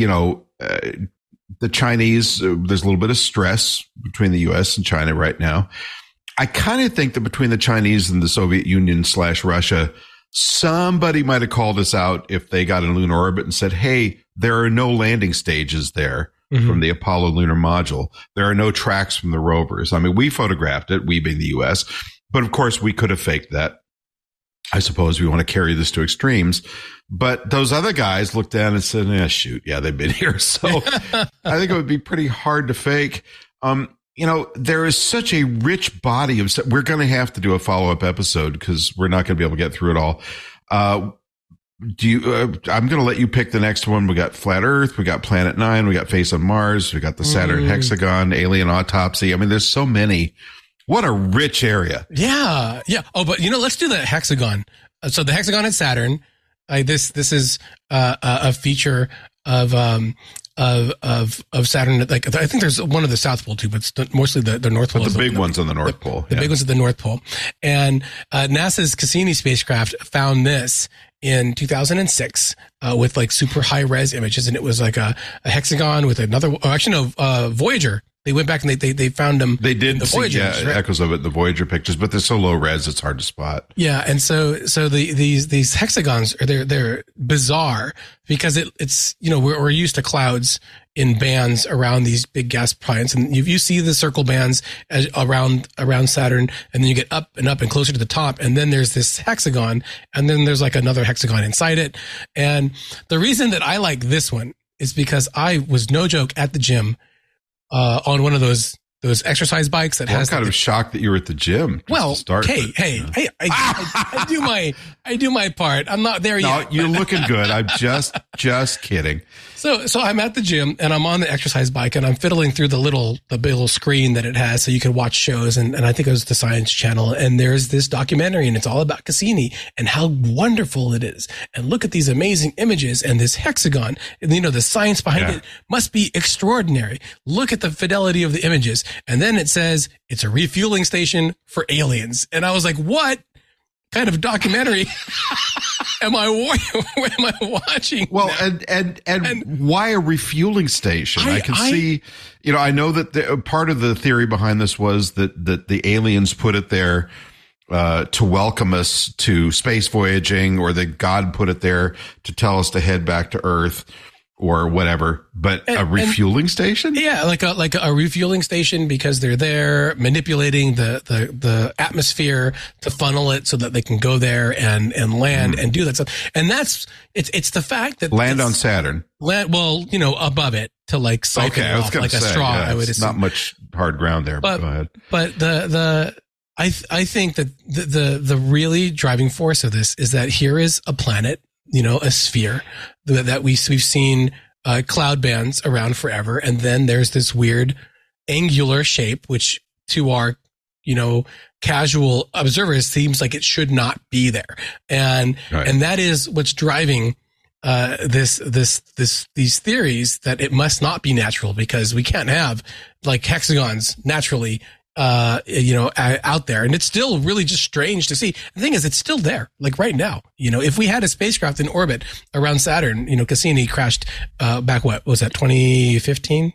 The Chinese, there's a little bit of stress between the U.S. and China right now. I kind of think that between the Chinese and the Soviet Union / Russia, somebody might have called us out if they got in lunar orbit and said, hey, there are no landing stages there from the Apollo lunar module. There are no tracks from the rovers. I mean, we photographed it, we being the U.S., but of course we could have faked that. I suppose we want to carry this to extremes, but those other guys looked down and said, they've been here. So I think it would be pretty hard to fake. There is such a rich body of stuff. We're going to have to do a follow-up episode because we're not going to be able to get through it all. I'm going to let you pick the next one. We got Flat Earth. We got Planet Nine. We got Face on Mars. We got the Saturn Hexagon, Alien Autopsy. I mean, there's so many. What a rich area. Yeah. Yeah. Oh, but let's do the hexagon. So the hexagon at Saturn, this is a feature of Saturn. Like, I think there's one of the South Pole too, but it's mostly the North Pole. But the big ones on the North Pole. The big ones at the North Pole. And NASA's Cassini spacecraft found this in 2006 with like super high res images, and it was like a hexagon with another. Voyager. They went back and they found them. They did the see echoes of it in the Voyager pictures, but they're so low res it's hard to spot. Yeah, and so these hexagons are they're bizarre because it's we're used to clouds in bands around these big gas giants, and you see the circle bands around Saturn, and then you get up and closer to the top, and then there's this hexagon, and then there's like another hexagon inside it. And the reason that I like this one is because I was, no joke, at the gym on one of those exercise bikes that has. I'm kind of shocked that you were at the gym. Well, I do my part. I'm not there yet. No, you're looking good. I'm just kidding. So I'm at the gym and I'm on the exercise bike and I'm fiddling through the little screen that it has so you can watch shows. And I think it was the Science Channel. And there's this documentary and it's all about Cassini and how wonderful it is. And look at these amazing images and this hexagon. And, the science behind it must be extraordinary. Look at the fidelity of the images. And then it says it's a refueling station for aliens. And I was like, what kind of documentary am I watching? Well, and why a refueling station? I can see, I know that part of the theory behind this was that the aliens put it there to welcome us to space voyaging, or that God put it there to tell us to head back to Earth or whatever. But a refueling station? Yeah, like a refueling station, because they're there manipulating the atmosphere to funnel it so that they can go there and land and do that stuff. And it's the fact that land on Saturn. Above it to like soak it off like a straw. Yeah, I would assume. Not much hard ground there. But go ahead. But I think that the really driving force of this is that here is a planet, a sphere that we've seen cloud bands around forever. And then there's this weird angular shape, which to our, casual observers seems like it should not be there. And that is what's driving these theories that it must not be natural, because we can't have like hexagons naturally out there. And it's still really just strange to see. The thing is, it's still there, like right now. If we had a spacecraft in orbit around Saturn, Cassini crashed back, what was that, 2015?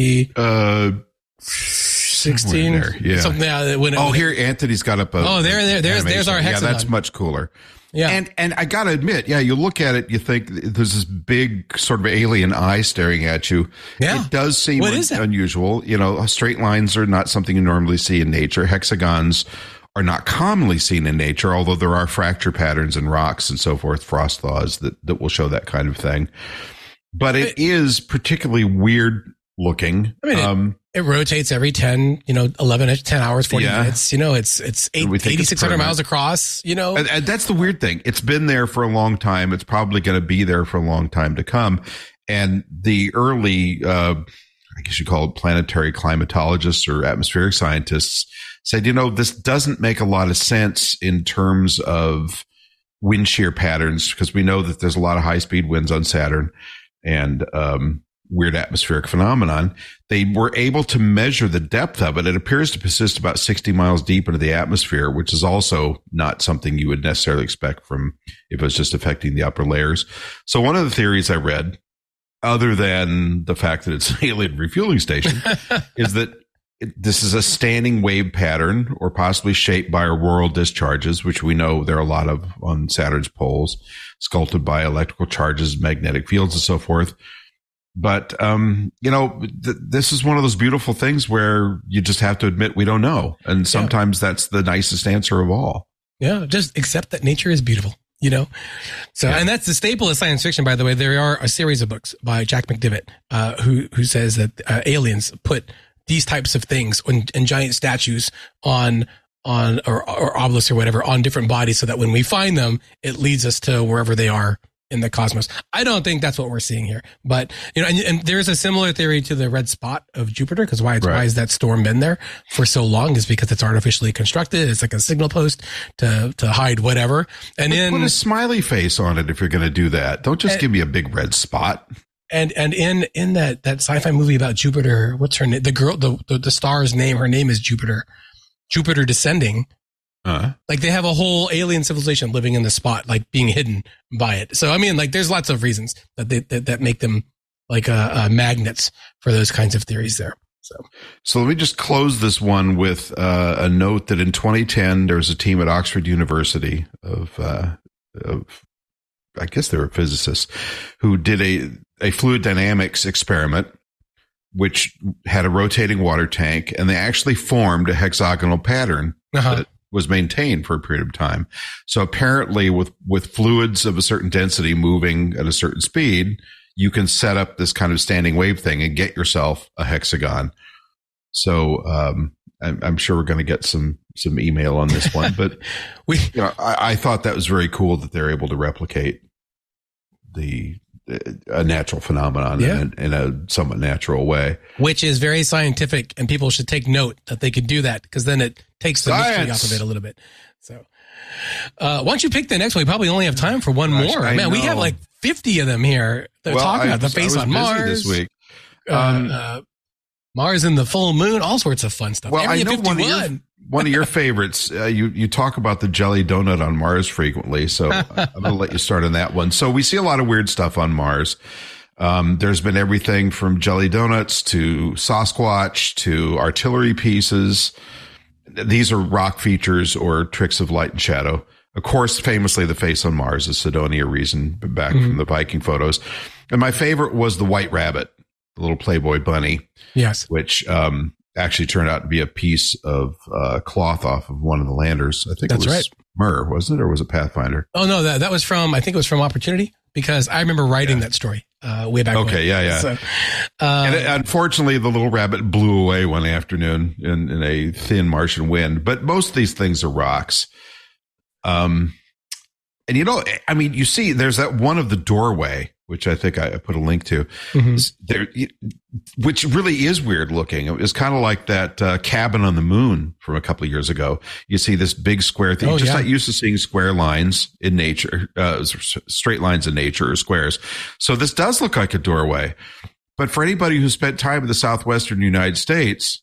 2016? Yeah. Something here, Anthony's got up there's our hexagon. Yeah, that's much cooler. Yeah. And I gotta admit, you look at it, you think there's this big sort of alien eye staring at you. Yeah. It does seem unusual. Straight lines are not something you normally see in nature. Hexagons are not commonly seen in nature, although there are fracture patterns in rocks and so forth, frost thaws that will show that kind of thing. But it is particularly weird looking. I mean, it rotates every 10 hours, 40 minutes. It's 8,600 miles across, And that's the weird thing. It's been there for a long time. It's probably going to be there for a long time to come. And the early, I guess you call it planetary climatologists or atmospheric scientists said, this doesn't make a lot of sense in terms of wind shear patterns, because we know that there's a lot of high speed winds on Saturn and, weird atmospheric phenomenon. They were able to measure the depth of it. It appears to persist about 60 miles deep into the atmosphere, which is also not something you would necessarily expect from if it was just affecting the upper layers. So one of the theories I read, other than the fact that it's an alien refueling station, is that this is a standing wave pattern or possibly shaped by auroral discharges, which we know there are a lot of on Saturn's poles, sculpted by electrical charges, magnetic fields, and so forth. But, this is one of those beautiful things where you just have to admit we don't know. And sometimes that's the nicest answer of all. Yeah. Just accept that nature is beautiful, So, and that's the staple of science fiction, by the way. There are a series of books by Jack McDivitt, who says that aliens put these types of things in giant statues or obelisks or whatever on different bodies so that when we find them, it leads us to wherever they are in the cosmos. I don't think that's what we're seeing here, but and there's a similar theory to the red spot of Jupiter, because why has that storm been there for so long is because it's artificially constructed. It's like a signal post to hide whatever. And then put a smiley face on it if you're going to do that. Don't just give me a big red spot. And in that sci-fi movie about Jupiter, what's her name? The girl, the star's name, her name is Jupiter Descending. Like they have a whole alien civilization living in the spot, like being hidden by it. So, I mean, like there's lots of reasons that make them like, magnets for those kinds of theories there. So let me just close this one with, a note that in 2010, there was a team at Oxford University of I guess they were physicists who did a fluid dynamics experiment, which had a rotating water tank, and they actually formed a hexagonal pattern that was maintained for a period of time. So apparently with fluids of a certain density moving at a certain speed, you can set up this kind of standing wave thing and get yourself a hexagon. So, I'm sure we're going to get some email on this one, but I thought that was very cool that they're able to replicate a natural phenomenon in a somewhat natural way, which is very scientific, and people should take note that they could do that, because then it takes the mystery off of it a little bit. So, why don't you pick the next one? We probably only have time for one more. Man, we have like 50 of them here. They're talking about the face on Mars this week. Mars and the full moon, all sorts of fun stuff. Well, I know one of your favorites. You talk about the jelly donut on Mars frequently, so I'm going to let you start on that one. So we see a lot of weird stuff on Mars. There's been everything from jelly donuts to Sasquatch to artillery pieces. These are rock features or tricks of light and shadow. Of course, famously, the face on Mars is Sidonia Reason, back from the Viking photos. And my favorite was the white rabbit, the little Playboy bunny. Yes. Which actually turned out to be a piece of cloth off of one of the landers. I think it was Mir, wasn't it? Or was it Pathfinder? Oh, no, that was from, I think it was from Opportunity, because I remember writing that story way back when. Okay, yeah. So, and unfortunately, the little rabbit blew away one afternoon in a thin Martian wind. But most of these things are rocks. And you see, there's that one of the doorway, which I think I put a link to, there, which really is weird looking. It was kind of like that cabin on the moon from a couple of years ago. You see this big square thing. You're just not used to seeing square lines in nature, straight lines in nature or squares. So this does look like a doorway. But for anybody who spent time in the southwestern United States,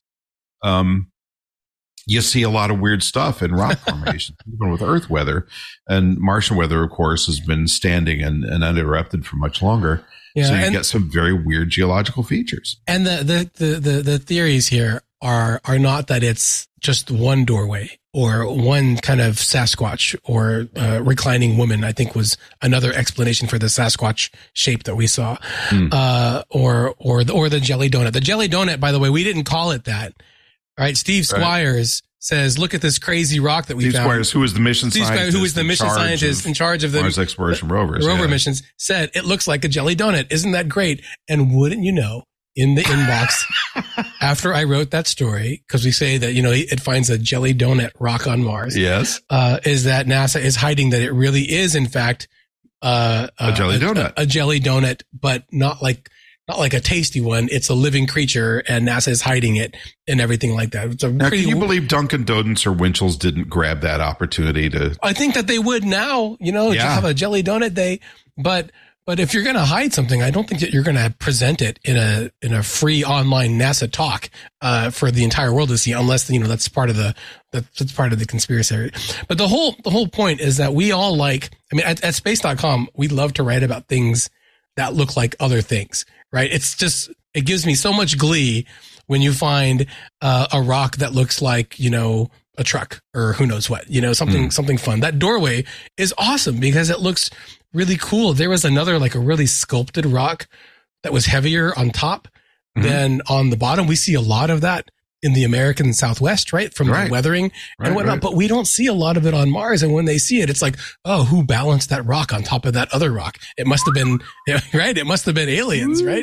you see a lot of weird stuff in rock formations, even with Earth weather. And Martian weather, of course, has been standing and uninterrupted for much longer. Yeah, so you get some very weird geological features. And the theories here are not that it's just one doorway or one kind of Sasquatch or reclining woman, I think was another explanation for the Sasquatch shape that we saw. Or the jelly donut. The jelly donut, by the way, we didn't call it that. All right, Steve Squires says, "Look at this crazy rock that we found." Steve Squires, who was the mission scientist in charge of the Mars exploration rovers, rover missions, said it looks like a jelly donut. Isn't that great? And wouldn't you know, in the inbox after I wrote that story, because we say that, it finds a jelly donut rock on Mars. Yes. Is that NASA is hiding that it really is, in fact, a jelly donut. A jelly donut, but not like a tasty one. It's a living creature, and NASA is hiding it and everything like that. Now, can you believe Dunkin' Donuts or Winchell's didn't grab that opportunity to? I think that they would now, to have a jelly donut day, but if you're going to hide something, I don't think that you're going to present it in a free online NASA talk for the entire world to see, unless that's part of the conspiracy. But the whole point is that we all at space.com, we love to write about things that look like other things, right? It gives me so much glee when you find a rock that looks like a truck or who knows what, something fun. That doorway is awesome because it looks really cool. There was another, a really sculpted rock that was heavier on top than on the bottom. We see a lot of that in the American Southwest, right? From the weathering and whatnot, but we don't see a lot of it on Mars. And when they see it, it's like, oh, who balanced that rock on top of that other rock? It must have been, right? It must have been aliens, right?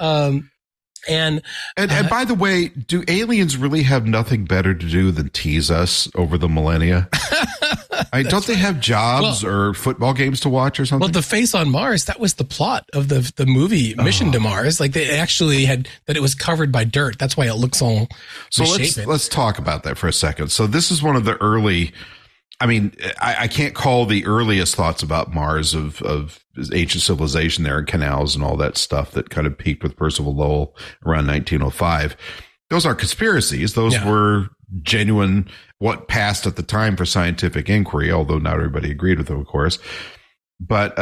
And by the way, do aliens really have nothing better to do than tease us over the millennia? Don't they have jobs or football games to watch or something? Well, the face on Mars, that was the plot of the movie Mission to Mars. They actually had that it was covered by dirt. That's why it looks all misshapen. Let's talk about that for a second. So this is one of the early, I can't call the earliest thoughts about Mars of ancient civilization there and canals and all that stuff that kind of peaked with Percival Lowell around 1905. Those are conspiracies. Those were genuine, what passed at the time for scientific inquiry, although not everybody agreed with them, of course. But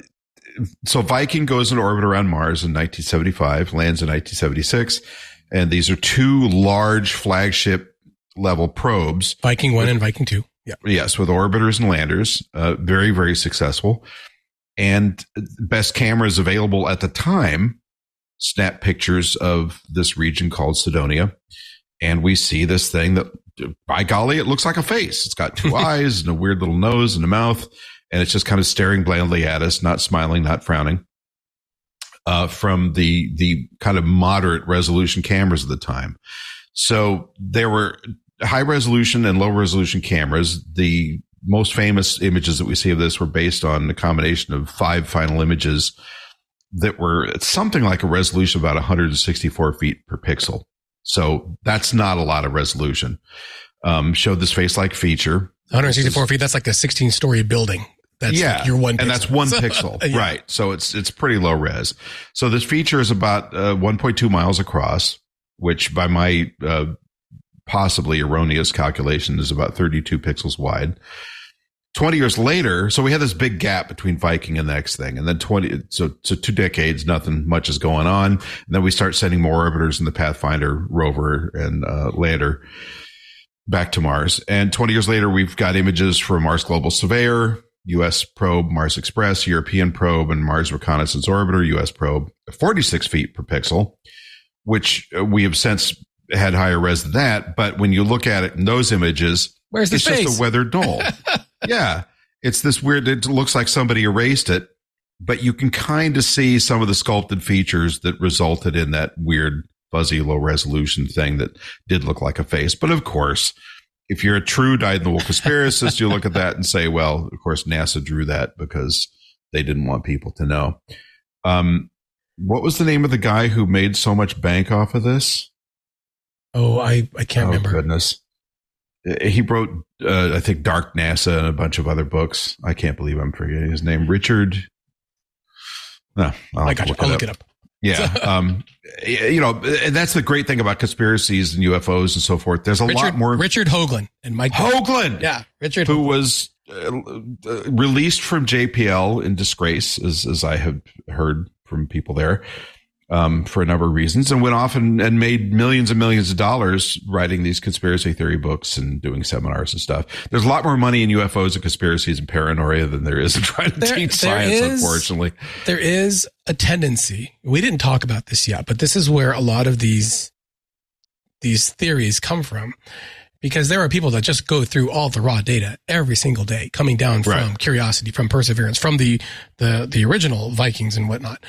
so Viking goes into orbit around Mars in 1975, lands in 1976, and these are two large flagship level probes. Viking 1 and Viking 2. Yeah. Yes, with orbiters and landers, very, very successful. And best cameras available at the time snap pictures of this region called Cydonia. And we see this thing that, by golly, it looks like a face. It's got two eyes and a weird little nose and a mouth. And it's just kind of staring blandly at us, not smiling, not frowning, from the kind of moderate resolution cameras of the time. So there were high resolution and low resolution cameras. The most famous images that we see of this were based on a combination of 5 final images that were something like a resolution of about 164 feet per pixel. So that's not a lot of resolution. Showed this face-like feature. 164 feet. That's like a 16-story building. That's your one pixel. And that's one pixel. Right. So it's pretty low res. So this feature is about 1.2 miles across, which by my possibly erroneous calculation is about 32 pixels wide. 20 years later, so we had this big gap between Viking and the next thing. And then 2 decades, nothing much is going on. And then we start sending more orbiters in the Pathfinder rover and lander back to Mars. And 20 years later, we've got images from Mars Global Surveyor, U.S. probe, Mars Express, European probe, and Mars Reconnaissance Orbiter, U.S. probe, 46 feet per pixel, which we have since had higher res than that. But when you look at it in those images, it's just a weathered doll. Yeah. It's this weird, it looks like somebody erased it, but you can kind of see some of the sculpted features that resulted in that weird, fuzzy, low resolution thing that did look like a face. But of course, if you're a true dyed-in-the-wool conspiracist, you look at that and say, well, of course, NASA drew that because they didn't want people to know. What was the name of the guy who made so much bank off of this? Oh, I can't remember. Oh, goodness. He wrote, I think, Dark NASA and a bunch of other books. I can't believe I'm forgetting his name. Richard. No, I'll look it up. Yeah. That's the great thing about conspiracies and UFOs and so forth. There's a lot more. Richard Hoagland and Mike Hoagland. Yeah. Richard who Hoagland. Was released from JPL in disgrace, as I have heard from people there. For a number of reasons, and went off and made millions and millions of dollars writing these conspiracy theory books and doing seminars and stuff. There's a lot more money in UFOs and conspiracies and paranoia than there is in trying to teach science, unfortunately. There is a tendency. We didn't talk about this yet, but this is where a lot of these theories come from. because there are people that just go through all the raw data every single day, coming down from Curiosity, from Perseverance, from the original Vikings and whatnot,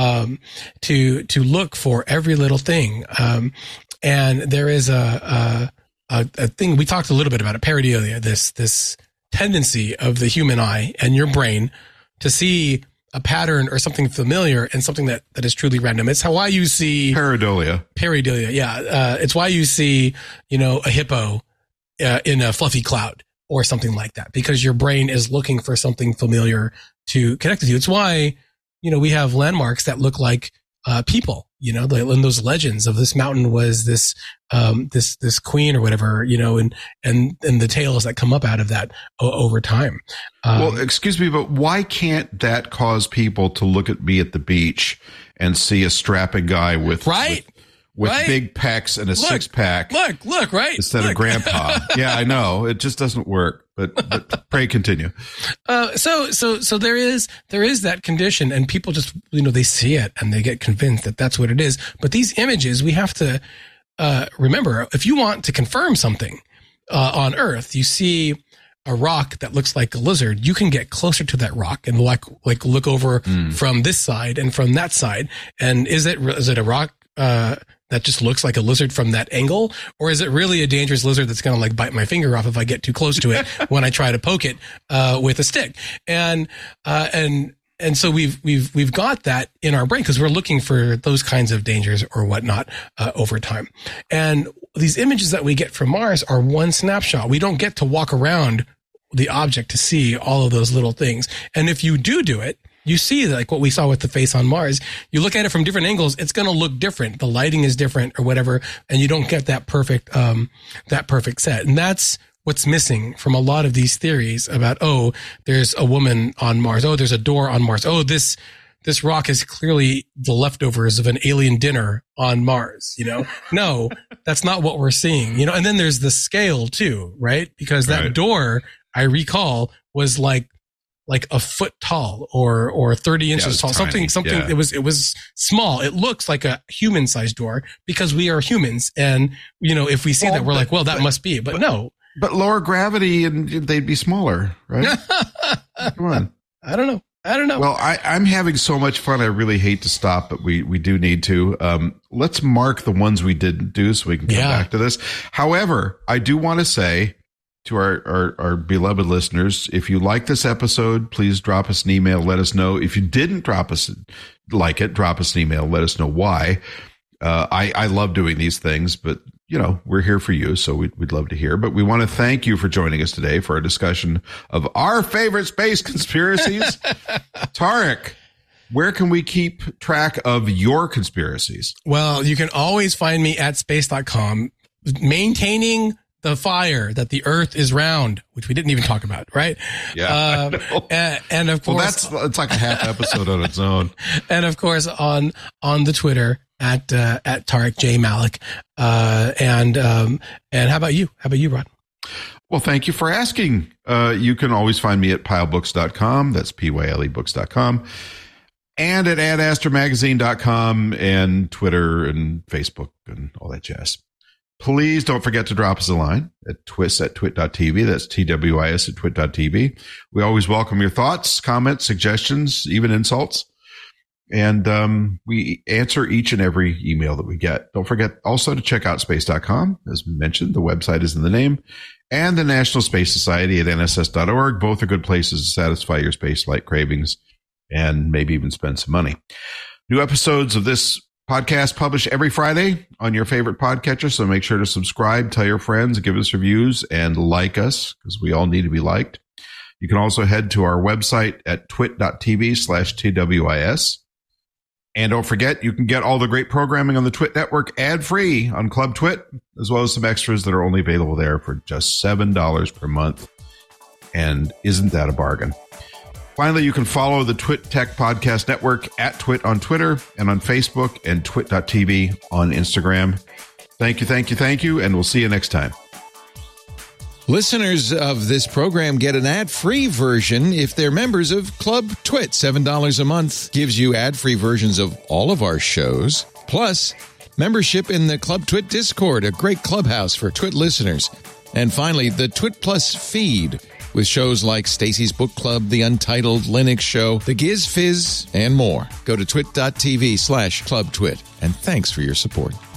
to look for every little thing. And there is a thing, we talked a little bit about it, pareidolia, this tendency of the human eye and your brain to see a pattern or something familiar and something that is truly random. It's why you see pareidolia. Yeah. It's why you see, a hippo in a fluffy cloud or something like that, because your brain is looking for something familiar to connect with you. It's why, we have landmarks that look like people, in those legends of this mountain was this queen or whatever, and the tales that come up out of that over time. Well, excuse me, but why can't that cause people to look at me at the beach and see a strapping guy with big pecs and a six pack? Look, right? Instead of grandpa. Yeah, I know. It just doesn't work. But pray continue. So there is that condition, and people just, they see it and they get convinced that that's what it is. But these images, we have to remember, if you want to confirm something on Earth, you see a rock that looks like a lizard, you can get closer to that rock and like look over from this side and from that side. And is it a rock that just looks like a lizard from that angle, or is it really a dangerous lizard that's going to bite my finger off if I get too close to it when I try to poke it with a stick? And so we've got that in our brain because we're looking for those kinds of dangers or whatnot over time. And these images that we get from Mars are one snapshot. We don't get to walk around the object to see all of those little things. And if you do it, you see what we saw with the face on Mars. You look at it from different angles, it's going to look different. The lighting is different or whatever, and you don't get that perfect set. And that's what's missing from a lot of these theories about, there's a woman on Mars. Oh, there's a door on Mars. Oh, this rock is clearly the leftovers of an alien dinner on Mars. No, that's not what we're seeing, and then there's the scale too, right? Because that door, I recall, was like a foot tall or 30 inches tall, tiny. something. Yeah. It was small. It looks like a human sized door because we are humans. And, if we see that, we're that must be, but no. But lower gravity and they'd be smaller, right? Come on. I don't know. Well, I'm having so much fun. I really hate to stop, but we do need to. Let's mark the ones we didn't do so we can come back to this. However, I do want to say to our beloved listeners, if you like this episode, please drop us an email. Let us know. If you didn't drop us an email. Let us know why. I love doing these things, but we're here for you, so we'd love to hear. But we want to thank you for joining us today for our discussion of our favorite space conspiracies. Tarek, where can we keep track of your conspiracies? Well, you can always find me at space.com, maintaining the fire that the Earth is round, which we didn't even talk about, right? Yeah. And of course, it's like a half episode on its own. And of course, on the Twitter at Tarek J Malik. And how about you? How about you, Rod? Well, thank you for asking. You can always find me at pilebooks.com. That's PYLEbooks.com. And at adastermagazine.com and Twitter and Facebook and all that jazz. Please don't forget to drop us a line at twit.tv. That's TWIS at twit.tv. We always welcome your thoughts, comments, suggestions, even insults. And we answer each and every email that we get. Don't forget also to check out space.com. As mentioned, the website is in the name. And the National Space Society at nss.org. Both are good places to satisfy your space flight cravings and maybe even spend some money. New episodes of this podcast published every Friday on your favorite podcatcher, so make sure to subscribe, tell your friends, give us reviews, and like us, because we all need to be liked. You can also head to our website at twit.tv/TWIS. And don't forget, you can get all the great programming on the Twit Network ad-free on Club Twit, as well as some extras that are only available there for just $7 per month. And isn't that a bargain? Finally, you can follow the Twit Tech Podcast Network at Twit on Twitter and on Facebook, and twit.tv on Instagram. Thank you, and we'll see you next time. Listeners of this program get an ad-free version if they're members of Club Twit. $7 a month gives you ad-free versions of all of our shows, plus membership in the Club Twit Discord, a great clubhouse for Twit listeners. And finally, the Twit Plus feed with shows like Stacy's Book Club, The Untitled Linux Show, The Giz Fizz, and more. Go to twit.tv/clubtwit. And thanks for your support.